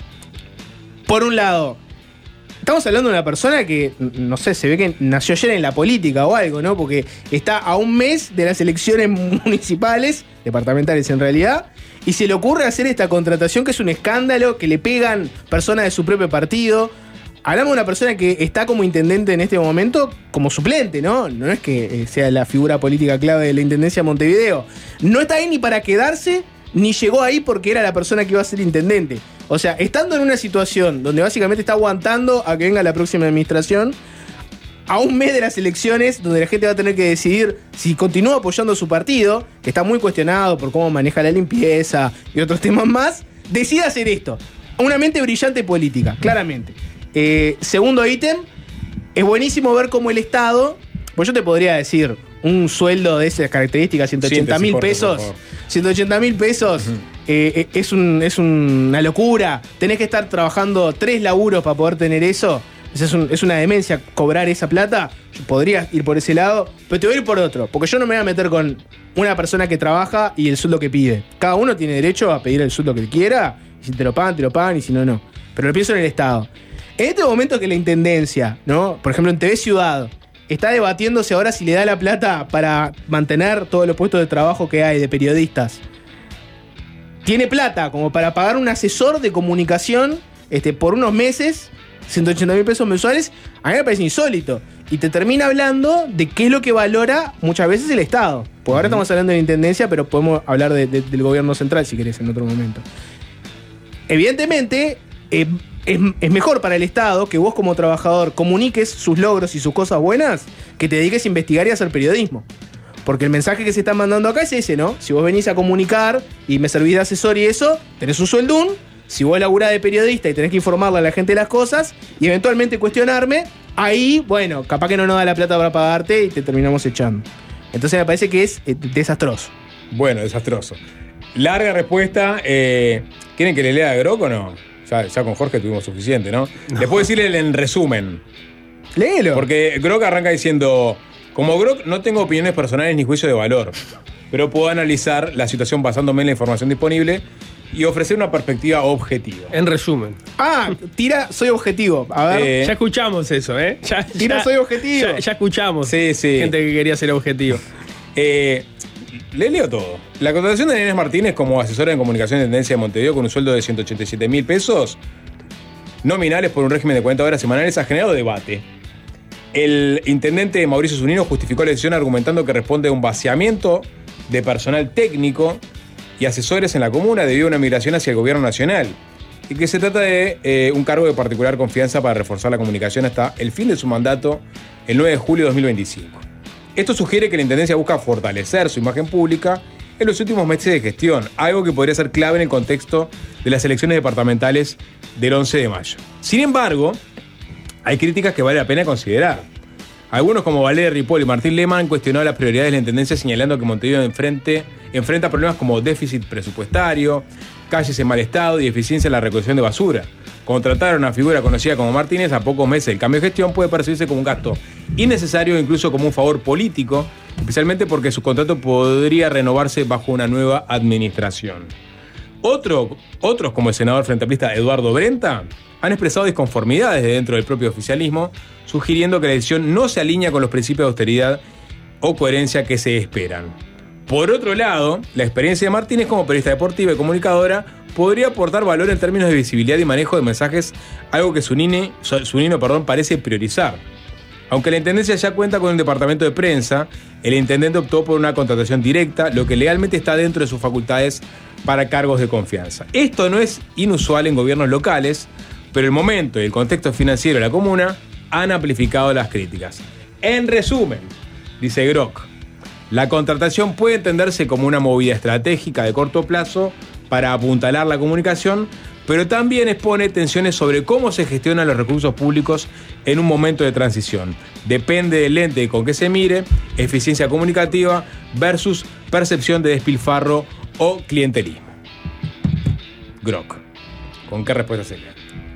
por un lado, estamos hablando de una persona que, no sé, se ve que nació ayer en la política o algo, ¿no? Porque está a un mes de las elecciones municipales, departamentales en realidad, y se le ocurre hacer esta contratación que es un escándalo, que le pegan personas de su propio partido. Hablamos de una persona que está como intendente en este momento como suplente, ¿no? No es que sea la figura política clave de la Intendencia de Montevideo. No está ahí ni para quedarse, ni llegó ahí porque era la persona que iba a ser intendente. O sea, estando en una situación donde básicamente está aguantando a que venga la próxima administración, a un mes de las elecciones, donde la gente va a tener que decidir si continúa apoyando a su partido, que está muy cuestionado por cómo maneja la limpieza y otros temas más, decide hacer esto. Una mente brillante política, claramente. Eh, segundo ítem, es buenísimo ver cómo el Estado, pues yo te podría decir, un sueldo de esas características, ciento ochenta mil pesos, ciento ochenta mil pesos, uh-huh. eh, es, un, es una locura. Tenés que estar trabajando tres laburos para poder tener eso. Es, un, es una demencia cobrar esa plata. Yo podría ir por ese lado, pero te voy a ir por otro, porque yo no me voy a meter con una persona que trabaja y el sueldo que pide. Cada uno tiene derecho a pedir el sueldo que quiera, y si te lo pagan, te lo pagan, y si no, no. Pero lo pienso en el Estado. En este momento que la Intendencia, ¿no? Por ejemplo, en T V Ciudad, está debatiéndose ahora si le da la plata para mantener todos los puestos de trabajo que hay de periodistas. Tiene plata como para pagar un asesor de comunicación este, por unos meses, ciento ochenta mil pesos mensuales. A mí me parece insólito. Y te termina hablando de qué es lo que valora muchas veces el Estado. Porque ahora uh-huh. estamos hablando de la Intendencia, pero podemos hablar de, de, del gobierno central si querés en otro momento. Evidentemente, eh, Es, es mejor para el Estado que vos como trabajador comuniques sus logros y sus cosas buenas que te dediques a investigar y a hacer periodismo. Porque el mensaje que se está mandando acá es ese, ¿no? Si vos venís a comunicar y me servís de asesor y eso, tenés un sueldún. Si vos laburás de periodista y tenés que informarle a la gente las cosas y eventualmente cuestionarme, ahí, bueno, capaz que no nos da la plata para pagarte y te terminamos echando. Entonces me parece que es eh, desastroso. Bueno, desastroso. Larga respuesta. Eh, ¿Quieren que le lea a Groc o no? Ya, ya con Jorge tuvimos suficiente, ¿no? no. Les puedo decirle en resumen. Léelo. Porque Groc arranca diciendo: como Groc no tengo opiniones personales ni juicio de valor, pero puedo analizar la situación basándome en la información disponible y ofrecer una perspectiva objetiva. En resumen. Ah, tira, soy objetivo. A ver. Eh, ya escuchamos eso, ¿eh? Ya, tira, ya, soy objetivo. Ya, ya escuchamos. Sí, sí. Gente que quería ser objetivo. Eh... Le leo todo. La contratación de Inés Martínez como asesora en comunicación de Intendencia de Montevideo con un sueldo de ciento ochenta y siete mil pesos nominales por un régimen de cuarenta horas semanales ha generado debate. El intendente Mauricio Zunino justificó la decisión argumentando que responde a un vaciamiento de personal técnico y asesores en la comuna debido a una migración hacia el gobierno nacional y que se trata de eh, un cargo de particular confianza para reforzar la comunicación hasta el fin de su mandato el nueve de julio de dos mil veinticinco. Esto sugiere que la Intendencia busca fortalecer su imagen pública en los últimos meses de gestión, algo que podría ser clave en el contexto de las elecciones departamentales del once de mayo. Sin embargo, hay críticas que vale la pena considerar. Algunos como Valeria Ripoll y Martín Lema han cuestionado las prioridades de la Intendencia, señalando que Montevideo enfrente, enfrenta problemas como déficit presupuestario, calles en mal estado y eficiencia en la recolección de basura. Contratar a una figura conocida como Martínez a pocos meses del cambio de gestión puede percibirse como un gasto innecesario o incluso como un favor político, especialmente porque su contrato podría renovarse bajo una nueva administración. Otro, otros, como el senador frente amplista Eduardo Brenta, han expresado disconformidades de dentro del propio oficialismo, sugiriendo que la decisión no se alinea con los principios de austeridad o coherencia que se esperan. Por otro lado, la experiencia de Martínez como periodista deportiva y comunicadora podría aportar valor en términos de visibilidad y manejo de mensajes, algo que Zunino, Zunino, perdón, parece priorizar. Aunque la Intendencia ya cuenta con un departamento de prensa, el intendente optó por una contratación directa, lo que legalmente está dentro de sus facultades para cargos de confianza. Esto no es inusual en gobiernos locales, pero el momento y el contexto financiero de la comuna han amplificado las críticas. En resumen, dice Grock, la contratación puede entenderse como una movida estratégica de corto plazo para apuntalar la comunicación, pero también expone tensiones sobre cómo se gestionan los recursos públicos en un momento de transición. Depende del lente con que se mire, eficiencia comunicativa versus percepción de despilfarro o clientelismo. Grock, ¿con qué respuesta se queda?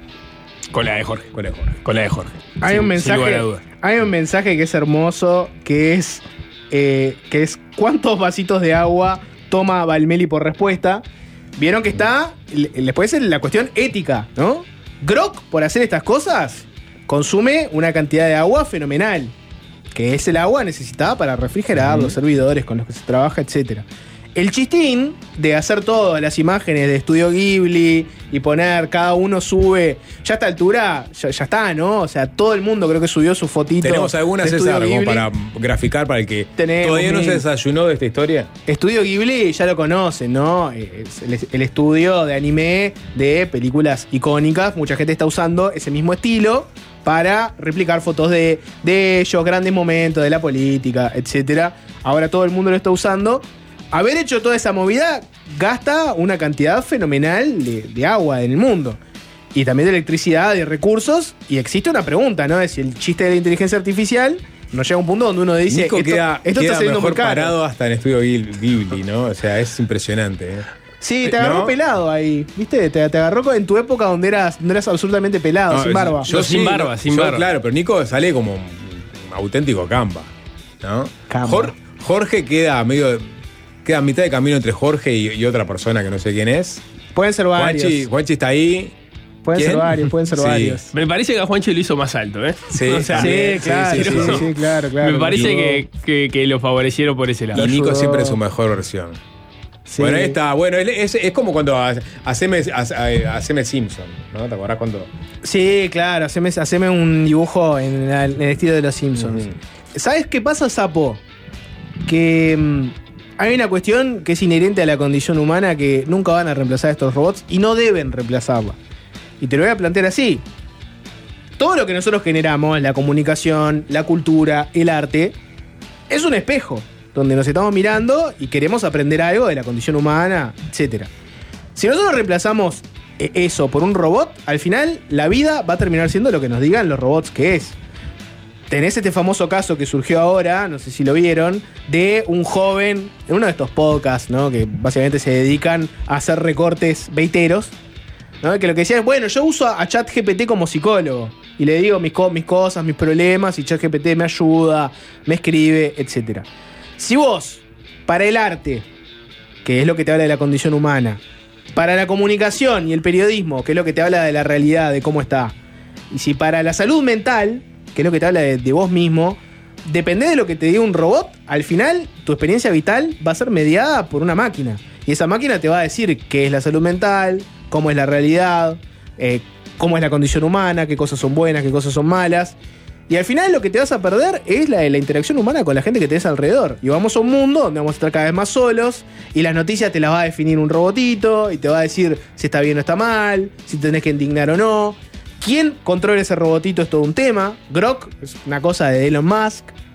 Con la de Jorge. Con la de Jorge. Con la de Jorge. Hay sin, un mensaje, hay un mensaje que es hermoso, que es, eh, que es ¿cuántos vasitos de agua toma Valmeli por respuesta? Vieron que está, después es la cuestión ética, ¿no? Grock, por hacer estas cosas, consume una cantidad de agua fenomenal, que es el agua necesitada para refrigerar uh-huh. los servidores con los que se trabaja, etcétera. El chistín de hacer todas las imágenes de Estudio Ghibli y poner, cada uno sube, ya a esta altura, ya, ya está, ¿no? O sea, todo el mundo creo que subió su fotito. ¿Tenemos algunas, de César, como para graficar para el que Tenemos, todavía no se desayunó de esta historia? Estudio Ghibli ya lo conocen, ¿no? Es el, el estudio de anime de películas icónicas. Mucha gente está usando ese mismo estilo para replicar fotos de, de ellos, grandes momentos de la política, etcétera. Ahora todo el mundo lo está usando. Haber hecho toda esa movida gasta una cantidad fenomenal de, de agua en el mundo. Y también de electricidad, de recursos. Y existe una pregunta, ¿no? Es si el chiste de la inteligencia artificial nos llega a un punto donde uno dice Nico esto, queda, esto queda está saliendo mejor muy caro. Parado hasta en Estudio Ghibli, ¿no? O sea, es impresionante, ¿eh? Sí, te agarró ¿no? pelado ahí, ¿viste? Te, te agarró en tu época donde eras, no eras absolutamente pelado, no, sin barba. Yo, yo sin sí, barba, sin yo, barba. Claro, pero Nico sale como un auténtico Camba, ¿no? Camba. Jorge, Jorge queda medio... Queda a mitad de camino entre Jorge y, y otra persona que no sé quién es. Pueden ser varios. Juanchi, Juanchi está ahí. Pueden ¿Quién? ser varios, pueden ser sí. varios. Me parece que a Juanchi lo hizo más alto, ¿eh? Sí, o sea, sí, claro, sí, sí, sí, sí, claro, claro. Me parece que, que, que lo favorecieron por ese lado. Y Nico siempre es su mejor versión. Sí. Bueno, ahí está. Bueno, es, es como cuando haceme, haceme Simpson, ¿no? ¿Te acordás cuando? Sí, claro, haceme, haceme un dibujo en, la, en el estilo de los Simpsons. Mm. ¿Sabes qué pasa, Sapo? Que... Mmm, hay una cuestión que es inherente a la condición humana que nunca van a reemplazar a estos robots y no deben reemplazarla. Y te lo voy a plantear así. Todo lo que nosotros generamos, la comunicación, la cultura, el arte, es un espejo donde nos estamos mirando y queremos aprender algo de la condición humana, etcétera. Si nosotros reemplazamos eso por un robot, al final la vida va a terminar siendo lo que nos digan los robots que es. Tenés este famoso caso que surgió ahora, no sé si lo vieron, de un joven, en uno de estos podcasts, ¿no? Que básicamente se dedican a hacer recortes veiteros, ¿no? Que lo que decía es, bueno, yo uso a ChatGPT como psicólogo y le digo mis, co- mis cosas, mis problemas, y ChatGPT me ayuda, me escribe, etcétera. Si vos, para el arte, que es lo que te habla de la condición humana, para la comunicación y el periodismo, que es lo que te habla de la realidad, de cómo está, y si para la salud mental, que es lo que te habla de, de vos mismo, depende de lo que te diga un robot, al final tu experiencia vital va a ser mediada por una máquina. Y esa máquina te va a decir qué es la salud mental, cómo es la realidad, eh, cómo es la condición humana, qué cosas son buenas, qué cosas son malas. Y al final lo que te vas a perder es la, la interacción humana con la gente que tenés alrededor. Y vamos a un mundo donde vamos a estar cada vez más solos y las noticias te las va a definir un robotito y te va a decir si está bien o está mal, si tenés que indignar o no. ¿Quién controla ese robotito? Es todo un tema. Grock es una cosa de Elon Musk,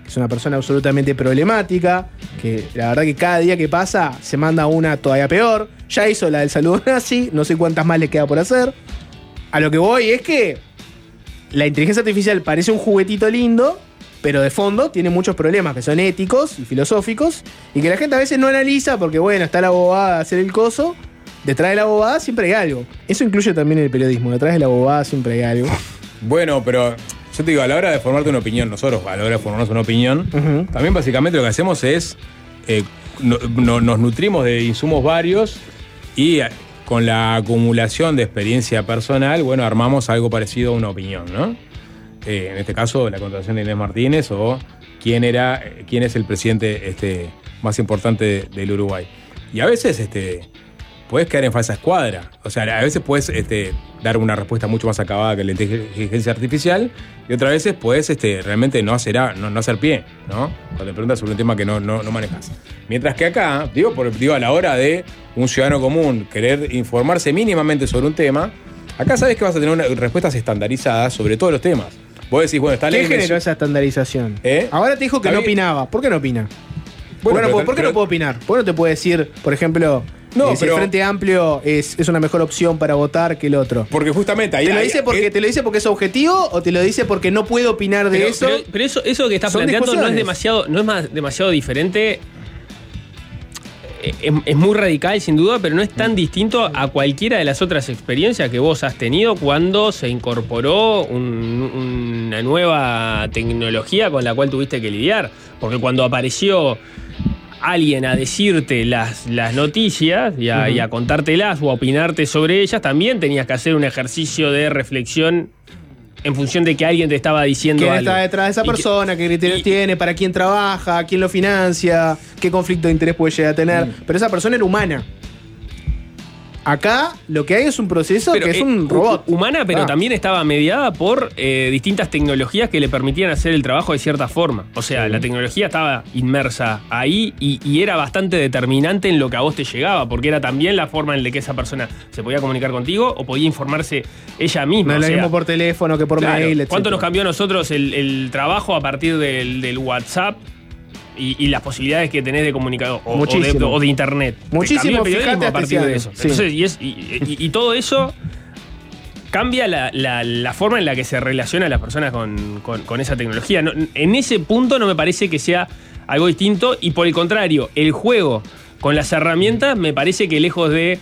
que es una persona absolutamente problemática, que la verdad que cada día que pasa se manda una todavía peor. Ya hizo la del saludo nazi, no sé cuántas más le queda por hacer. A lo que voy es que la inteligencia artificial parece un juguetito lindo, pero de fondo tiene muchos problemas que son éticos y filosóficos y que la gente a veces no analiza porque, bueno, está la bobada de hacer el coso. Detrás de la bobada siempre hay algo. Eso incluye también el periodismo. Detrás de la bobada siempre hay algo. Bueno, pero yo te digo, a la hora de formarte una opinión, nosotros a la hora de formarnos una opinión, uh-huh. también básicamente lo que hacemos es, eh, no, no, nos nutrimos de insumos varios y con la acumulación de experiencia personal, bueno, armamos algo parecido a una opinión, ¿no? Eh, en este caso, la contratación de Inés Martínez o quién era, quién es el presidente este, más importante del Uruguay. Y a veces, este... puedes caer en falsa escuadra. O sea, a veces puedes este, dar una respuesta mucho más acabada que la inteligencia artificial y otras veces puedes este, realmente no hacer, no, no hacer pie, ¿no? Cuando te preguntas sobre un tema que no, no, no manejas. Mientras que acá, digo, por, digo, a la hora de un ciudadano común querer informarse mínimamente sobre un tema, acá sabes que vas a tener una, respuestas estandarizadas sobre todos los temas. Vos decís, bueno, está ley. ¿Qué generó esa estandarización? ¿Eh? Ahora te dijo que no bien? opinaba. ¿Por qué no opina? Bueno, ¿Por, qué no, pero, ¿por qué pero, no puedo opinar? ¿Por qué no te puedo decir, por ejemplo... No, eh, si pero, el Frente Amplio es, es una mejor opción para votar que el otro? Porque justamente ahí... ¿Te lo dice porque, ¿te lo dice porque es objetivo o te lo dice porque no puede opinar de pero, eso? Pero, pero eso, eso que estás planteando no es demasiado, no es más demasiado diferente. Es, es muy radical, sin duda, pero no es tan distinto a cualquiera de las otras experiencias que vos has tenido cuando se incorporó un, una nueva tecnología con la cual tuviste que lidiar. Porque cuando apareció alguien a decirte las, las noticias y a, uh-huh. y a contártelas o a opinarte sobre ellas, también tenías que hacer un ejercicio de reflexión en función de que alguien te estaba diciendo ¿Quién algo. está detrás de esa persona? Que, ¿Qué criterios y, tiene? ¿Para quién trabaja? ¿Quién lo financia? ¿Qué conflicto de interés puede llegar a tener? Mm. Pero esa persona era humana. Acá lo que hay es un proceso pero, que es eh, un robot. Humana, pero ah. también estaba mediada por eh, distintas tecnologías que le permitían hacer el trabajo de cierta forma. O sea, sí. la tecnología estaba inmersa ahí y, y era bastante determinante en lo que a vos te llegaba, porque era también la forma en la que esa persona se podía comunicar contigo o podía informarse ella misma. No es lo mismo por teléfono que por claro, mail, etcétera. ¿Cuánto nos cambió a nosotros el, el trabajo a partir del, del WhatsApp? Y, y las posibilidades que tenés de comunicador o, o, de, o de internet. Muchísimo, el periodismo a partir de eso. Sí. Entonces, y, es, y, y, y todo eso cambia la, la, la forma en la que se relacionan las personas con, con, con esa tecnología. No, en ese punto no me parece que sea algo distinto y por el contrario, el juego con las herramientas me parece que lejos de...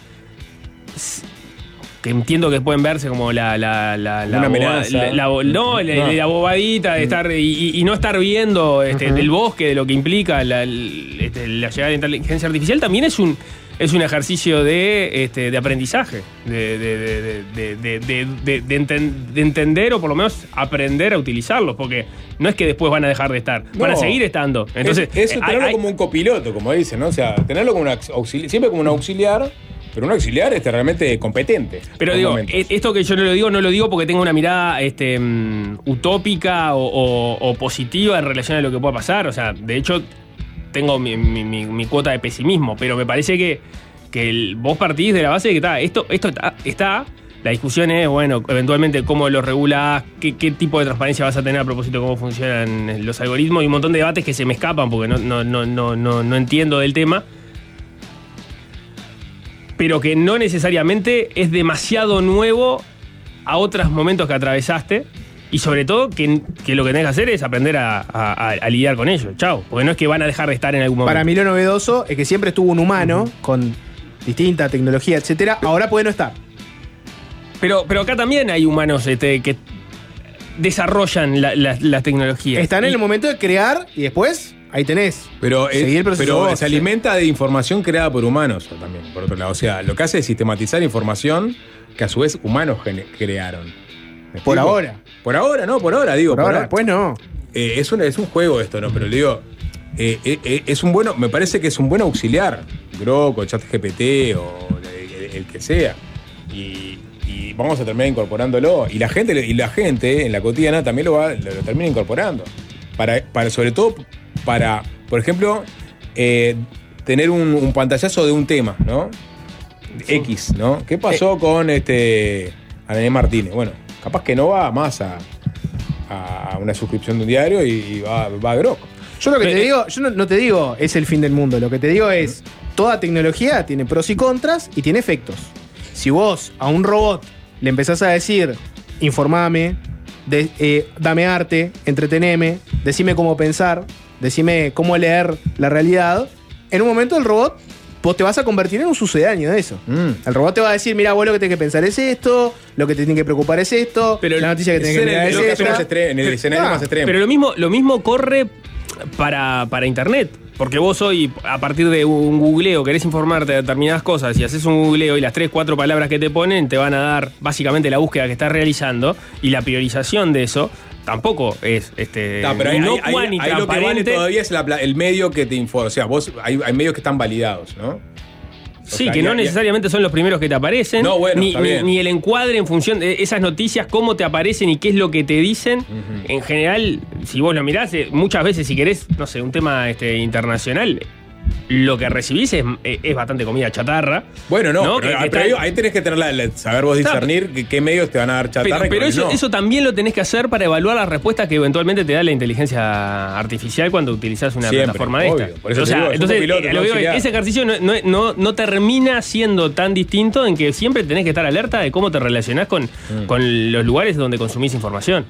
que entiendo que pueden verse como la la la, la, Una amenaza. la, la no, no. La, la bobadita de estar y, y no estar viendo este, uh-huh. del bosque de lo que implica la, este, la llegada de la inteligencia artificial también es un es un ejercicio de este, de aprendizaje de de, de, de, de, de, de, de, enten, de entender o por lo menos aprender a utilizarlos porque no es que después van a dejar de estar no. van a seguir estando entonces es, eso tenerlo hay, como un copiloto como dicen, ¿no? O sea, tenerlo como un auxiliar, siempre como un auxiliar. Pero un auxiliar este, realmente competente. Pero digo, momentos. esto que yo no lo digo, no lo digo porque tengo una mirada este, um, utópica o, o, o positiva en relación a lo que pueda pasar. O sea, de hecho, tengo mi, mi, mi, mi cuota de pesimismo, pero me parece que, que el, vos partís de la base de que está, esto, esto está, está. La discusión es, bueno, eventualmente cómo lo regulás, qué, qué tipo de transparencia vas a tener a propósito de cómo funcionan los algoritmos y un montón de debates que se me escapan porque no, no, no, no, no, no entiendo del tema. Pero que no necesariamente es demasiado nuevo a otros momentos que atravesaste y sobre todo que, que lo que tenés que hacer es aprender a, a, a lidiar con ello. Chao, porque no es que van a dejar de estar en algún momento. Para mí lo novedoso es que siempre estuvo un humano uh-huh. con distinta tecnología, etcétera. Ahora puede no estar. Pero, pero acá también hay humanos este, que desarrollan la, la, la tecnología. Están y, en el momento de crear y después... Ahí tenés. Pero, eh, pero vos, se sí. alimenta de información creada por humanos también, por otro lado. O sea, lo que hace es sistematizar información que a su vez humanos crearon. Por ahora. Por ahora, no, por ahora, digo. Por, por ahora, después no. Eh, es, un, es un juego esto, ¿no? Pero le digo, eh, eh, es un bueno, me parece que es un buen auxiliar. Grok o ChatGPT o el, el que sea. Y, y vamos a terminar incorporándolo. Y la gente, y la gente en la cotidiana también lo, va, lo, lo termina incorporando. Para, para sobre todo... para, por ejemplo, eh, tener un, un pantallazo de un tema, ¿no? Sí. X, ¿no? ¿Qué pasó eh. con este Ana Martínez? Bueno, capaz que no va más a, a una suscripción de un diario y va, va a Grok. Yo lo que te digo, yo no, no te digo es el fin del mundo, lo que te digo es, toda tecnología tiene pros y contras y tiene efectos. Si vos a un robot le empezás a decir, informame, de, eh, dame arte, entreteneme, decime cómo pensar, decime cómo leer la realidad, en un momento el robot, vos te vas a convertir en un sucedáneo de eso. Mm. El robot te va a decir, mira, vos lo que tenés que pensar es esto, lo que te tiene que preocupar es esto, pero la noticia que tenés que mirar es esta. En el escenario ah, más extremo. Pero lo mismo, lo mismo corre para, para internet. Porque vos hoy, a partir de un googleo, querés informarte de determinadas cosas y haces un googleo y las tres, cuatro palabras que te ponen te van a dar básicamente la búsqueda que estás realizando y la priorización de eso tampoco es este, no, pero ahí, no ahí, ahí, ahí lo que vale todavía es la, el medio que te informa. O sea, vos hay, hay medios que están validados, ¿no? O sí, sea, que ya, no necesariamente son los primeros que te aparecen. No, bueno, ni, ni, ni el encuadre en función de esas noticias, cómo te aparecen y qué es lo que te dicen. Uh-huh. En general, si vos lo mirás, muchas veces si querés, no sé, un tema este, internacional, lo que recibís es, es bastante comida chatarra. Bueno, no, ¿no? pero, que, que pero está... ahí tenés que tener la, la, saber vos discernir qué, qué medios te van a dar chatarra. Pero, pero y eso, no. eso también lo tenés que hacer para evaluar las respuestas que eventualmente te da la inteligencia artificial cuando utilizás una Siempre, plataforma de obvio. esta. Por eso o sea, digo, entonces, piloto, eh, lo digo, ese ejercicio no, no, no, no termina siendo tan distinto en que siempre tenés que estar alerta de cómo te relacionás con, mm. con los lugares donde consumís información.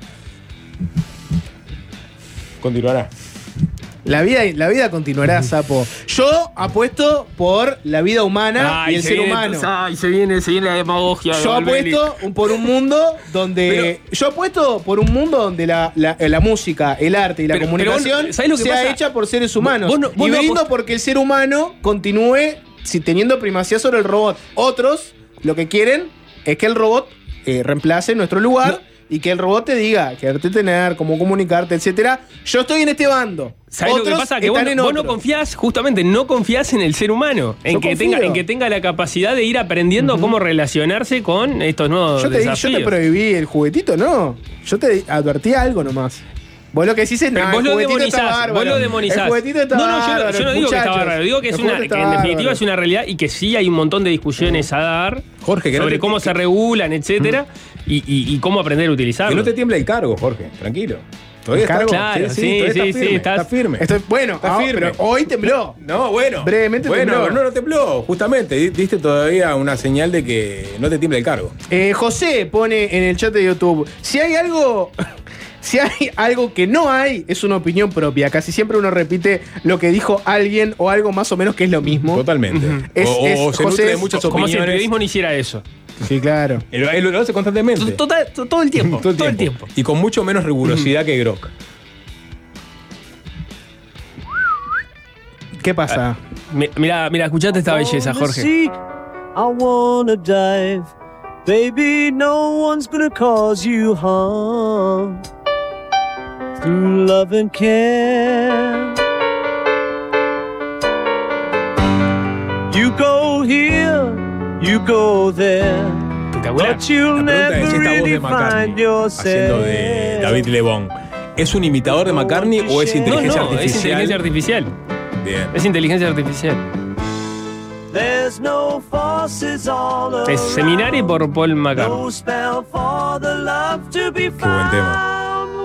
Continuará. La vida, la vida continuará, sapo. Yo apuesto por la vida humana ay, y el ser viene, humano. Ay, se viene, se viene la demagogia. Yo apuesto por un mundo donde. Pero, yo apuesto por un mundo donde la, la, la música, el arte y la pero, comunicación pero vos, sea pasa? hecha por seres humanos. Vos no, vos y no brindo apost... porque el ser humano continúe si, teniendo primacía sobre el robot. Otros lo que quieren es que el robot eh, reemplace nuestro lugar. No. Y que el robot te diga qué arte tener, cómo comunicarte, etcétera. Yo estoy en este bando. ¿Sabés lo que pasa? Que vos, vos no confías, justamente, no confías en el ser humano. En que, tenga, en que tenga la capacidad de ir aprendiendo uh-huh. cómo relacionarse con estos nuevos yo te, desafíos. Yo te prohibí el juguetito, no. Yo te advertí algo nomás. Vos lo que decís es nada. Vos lo demonizás. Vos lo demonizás. El juguetito está no, no, yo, bárbaro, yo no digo muchachos. que está bárbaro. Digo que, es una, que en definitiva es una realidad y que sí hay un montón de discusiones a dar Jorge, que sobre no te, cómo que, se regulan, etcétera, uh-huh. y, y, y cómo aprender a utilizarlo. Que no te tiembla el cargo, Jorge. Tranquilo. ¿Todavía está claro, sí, sí, sí, está sí, firme, sí, estás, está firme. Estoy, bueno, está ah, firme. Pero hoy tembló. No, bueno. Brevemente bueno, tembló. no, no tembló. Justamente, diste todavía una señal de que no te tiembla el cargo. Eh, José pone en el chat de YouTube, si hay algo... Si hay algo que no hay, es una opinión propia. Casi siempre uno repite lo que dijo alguien o algo más o menos que es lo mismo. Totalmente. Uh-huh. es, o, es, o se José, nutre de muchas opiniones. Como si el periodismo no hiciera eso. Sí, claro. Él, él lo hace constantemente. Total, todo el tiempo. todo, el todo tiempo. el tiempo. Y con mucho menos rigurosidad que Grok. ¿Qué pasa? Ah, mira, mira, escuchate esta belleza, Jorge. I wanna dive. Baby, no one's gonna cause you harm. Through love and care. You go here, you go there. Espectacular. But you'll La pregunta never es esta voz really de McCartney find yourself. haciendo de David Lebón. ¿Es un imitador de McCartney o es inteligencia no, no, artificial? es inteligencia artificial. Bien. Es inteligencia artificial. There's no forces all around. Es Seminari por Paul McCartney. No spell for the love to be Qué buen tema.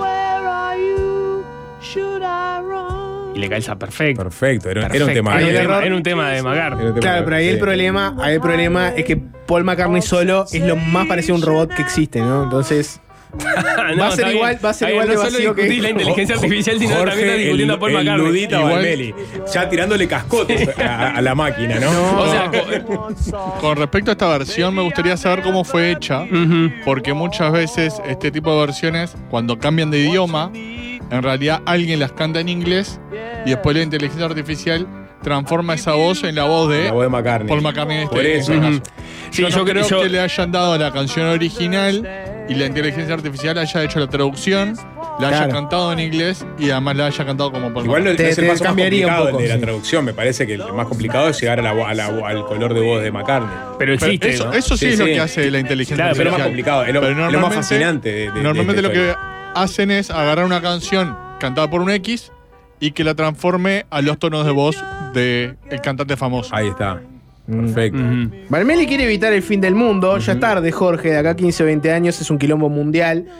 Y le calza perfecto. Perfecto, era, perfecto. era un tema. Era, Era, era, era un tema de McCartney. Claro, pero ahí el problema, ahí el problema es que Paul McCartney solo es lo más parecido a un robot que existe, ¿no? Entonces no, va a ser igual, va a ser igual no de solo vacío que la inteligencia artificial, sino Jorge, también está discutiendo el, a Paul el McCartney. Ludita Valmeli, ya tirándole cascotes a, a la máquina, ¿no? no o sea, con, con respecto a esta versión, me gustaría saber cómo fue hecha, uh-huh. porque muchas veces este tipo de versiones, cuando cambian de idioma, en realidad alguien las canta en inglés y después la inteligencia artificial transforma esa voz en la voz de, la voz de McCartney. Paul McCartney en este, Por eso, en este uh-huh. caso. Sí, yo, yo no creo yo... que le hayan dado la canción original y la inteligencia artificial haya hecho la traducción, la haya claro. cantado en inglés y además la haya cantado como Paul Igual no, McCartney. no es el paso más complicado un poco, el de sí. la traducción. Me parece que el más complicado es llegar a la, a la, al color de voz de McCartney. Pero existe, pero eso, ¿no? eso sí, sí es lo sí. que hace la inteligencia claro, artificial. Pero es más complicado, es lo, pero es lo más fascinante. De, de, normalmente de lo que hacen es agarrar una canción cantada por un X y que la transforme a los tonos de voz del cantante famoso. Ahí está. Perfecto. Uh-huh. Valmeli quiere evitar el fin del mundo. Uh-huh. Ya es tarde, Jorge. De acá a quince o veinte años es un quilombo mundial.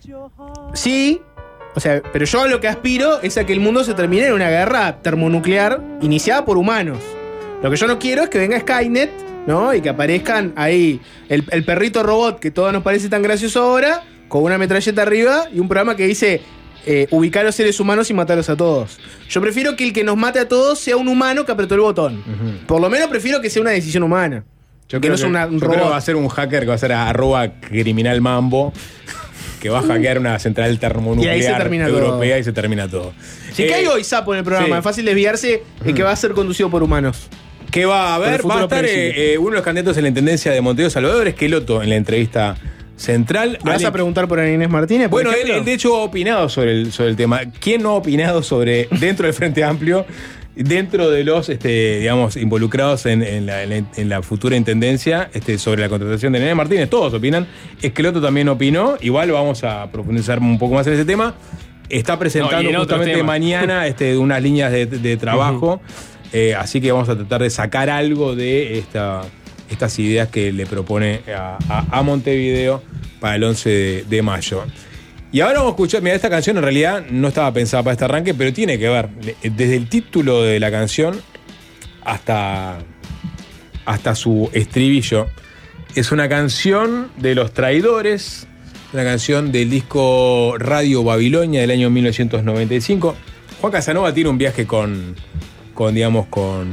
Sí, o sea, pero yo a lo que aspiro es a que el mundo se termine en una guerra termonuclear iniciada por humanos. Lo que yo no quiero es que venga Skynet, ¿no? Y que aparezcan ahí el, el perrito robot que todo nos parece tan gracioso ahora, con una metralleta arriba y un programa que dice eh, ubicar a los seres humanos y matarlos a todos. Yo prefiero que el que nos mate a todos sea un humano que apretó el botón. Uh-huh. Por lo menos prefiero que sea una decisión humana. Yo que creo no es una, un yo robot. creo que va a ser un hacker que va a ser arroba criminal mambo, que va a hackear una central termonuclear y ahí se termina europea todo. y se termina todo. Si eh, cae hoy sapo en el programa, sí. es fácil desviarse de que va a ser conducido por humanos. Que va a haber, va a estar eh, eh, uno de los candidatos en la intendencia de Montevideo Salvador, Esqueloto, en la entrevista central. ¿Le vas a preguntar por Ana Inés Martínez? Por bueno, él, él de hecho ha opinado sobre el, sobre el tema. ¿Quién no ha opinado sobre, dentro del Frente Amplio, dentro de los, este, digamos, involucrados en, en, la, en, la, en la futura intendencia, este, sobre la contratación de Ana Inés Martínez? Todos opinan. Esqueloto también opinó. Igual vamos a profundizar un poco más en ese tema. Está presentando no, justamente mañana este, unas líneas de, de trabajo. Uh-huh. Eh, así que vamos a tratar de sacar algo de esta, estas ideas que le propone a, a, a Montevideo para el once de, de mayo. Y ahora vamos a escuchar, mira, esta canción en realidad no estaba pensada para este arranque, pero tiene que ver, desde el título de la canción hasta, hasta su estribillo. Es una canción de Los Traidores, una canción del disco Radio Babilonia del año mil novecientos noventa y cinco. Juan Casanova tiene un viaje con... con, digamos, con,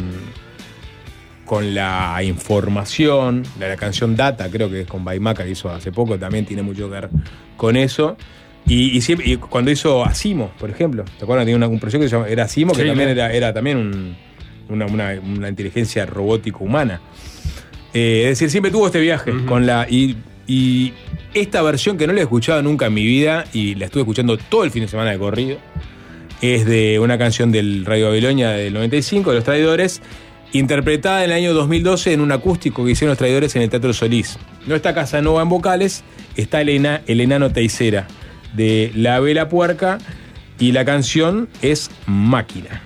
con la información, la, la canción Data, creo que es con Baimaca, que hizo hace poco, también tiene mucho que ver con eso. Y, y, siempre, y cuando hizo Asimo, por ejemplo, ¿te acuerdas? Tenía una, un proyecto que se llama, era Asimo, que sí, también era, era también un, una, una, una inteligencia robótica humana. Eh, es decir, siempre tuvo este viaje uh-huh. con la... Y, y esta versión que no la he escuchado nunca en mi vida, y la estuve escuchando todo el fin de semana de corrido, es de una canción del Radio Babilonia del noventa y cinco, de Los Traidores, interpretada en el año dos mil doce en un acústico que hicieron Los Traidores en el Teatro Solís. No está Casanova en vocales, está el, ena, el enano Teisera de La Vela Puerca, y la canción es Máquina.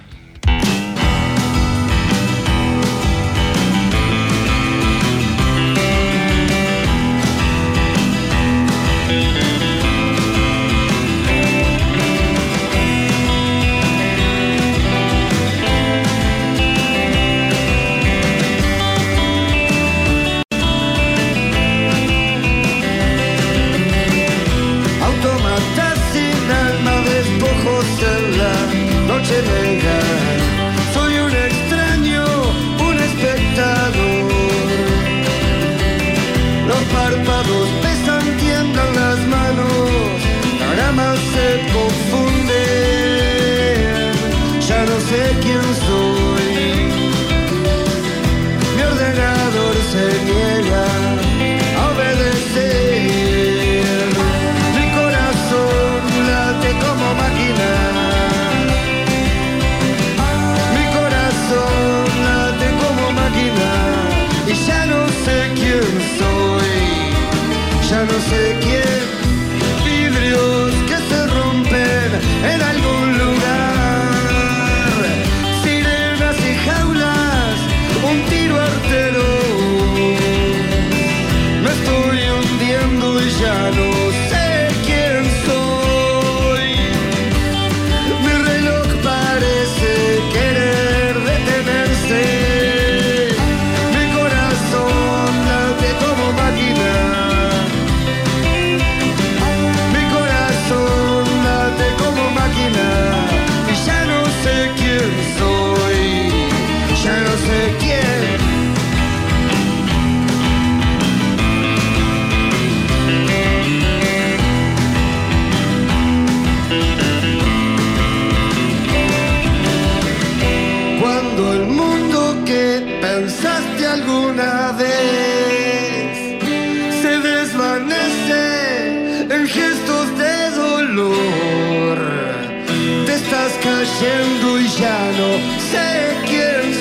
Cayendo y ya no sé quién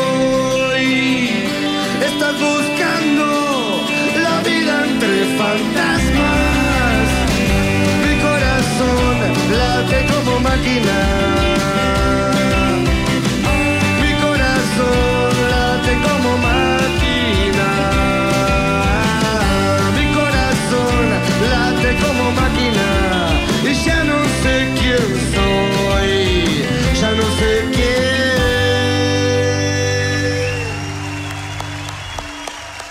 soy. Estás buscando la vida entre fantasmas. Mi corazón late como máquina. Mi corazón late como máquina. Mi corazón late como máquina.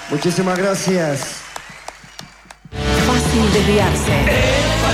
Muchísimas gracias. Fácil desviarse.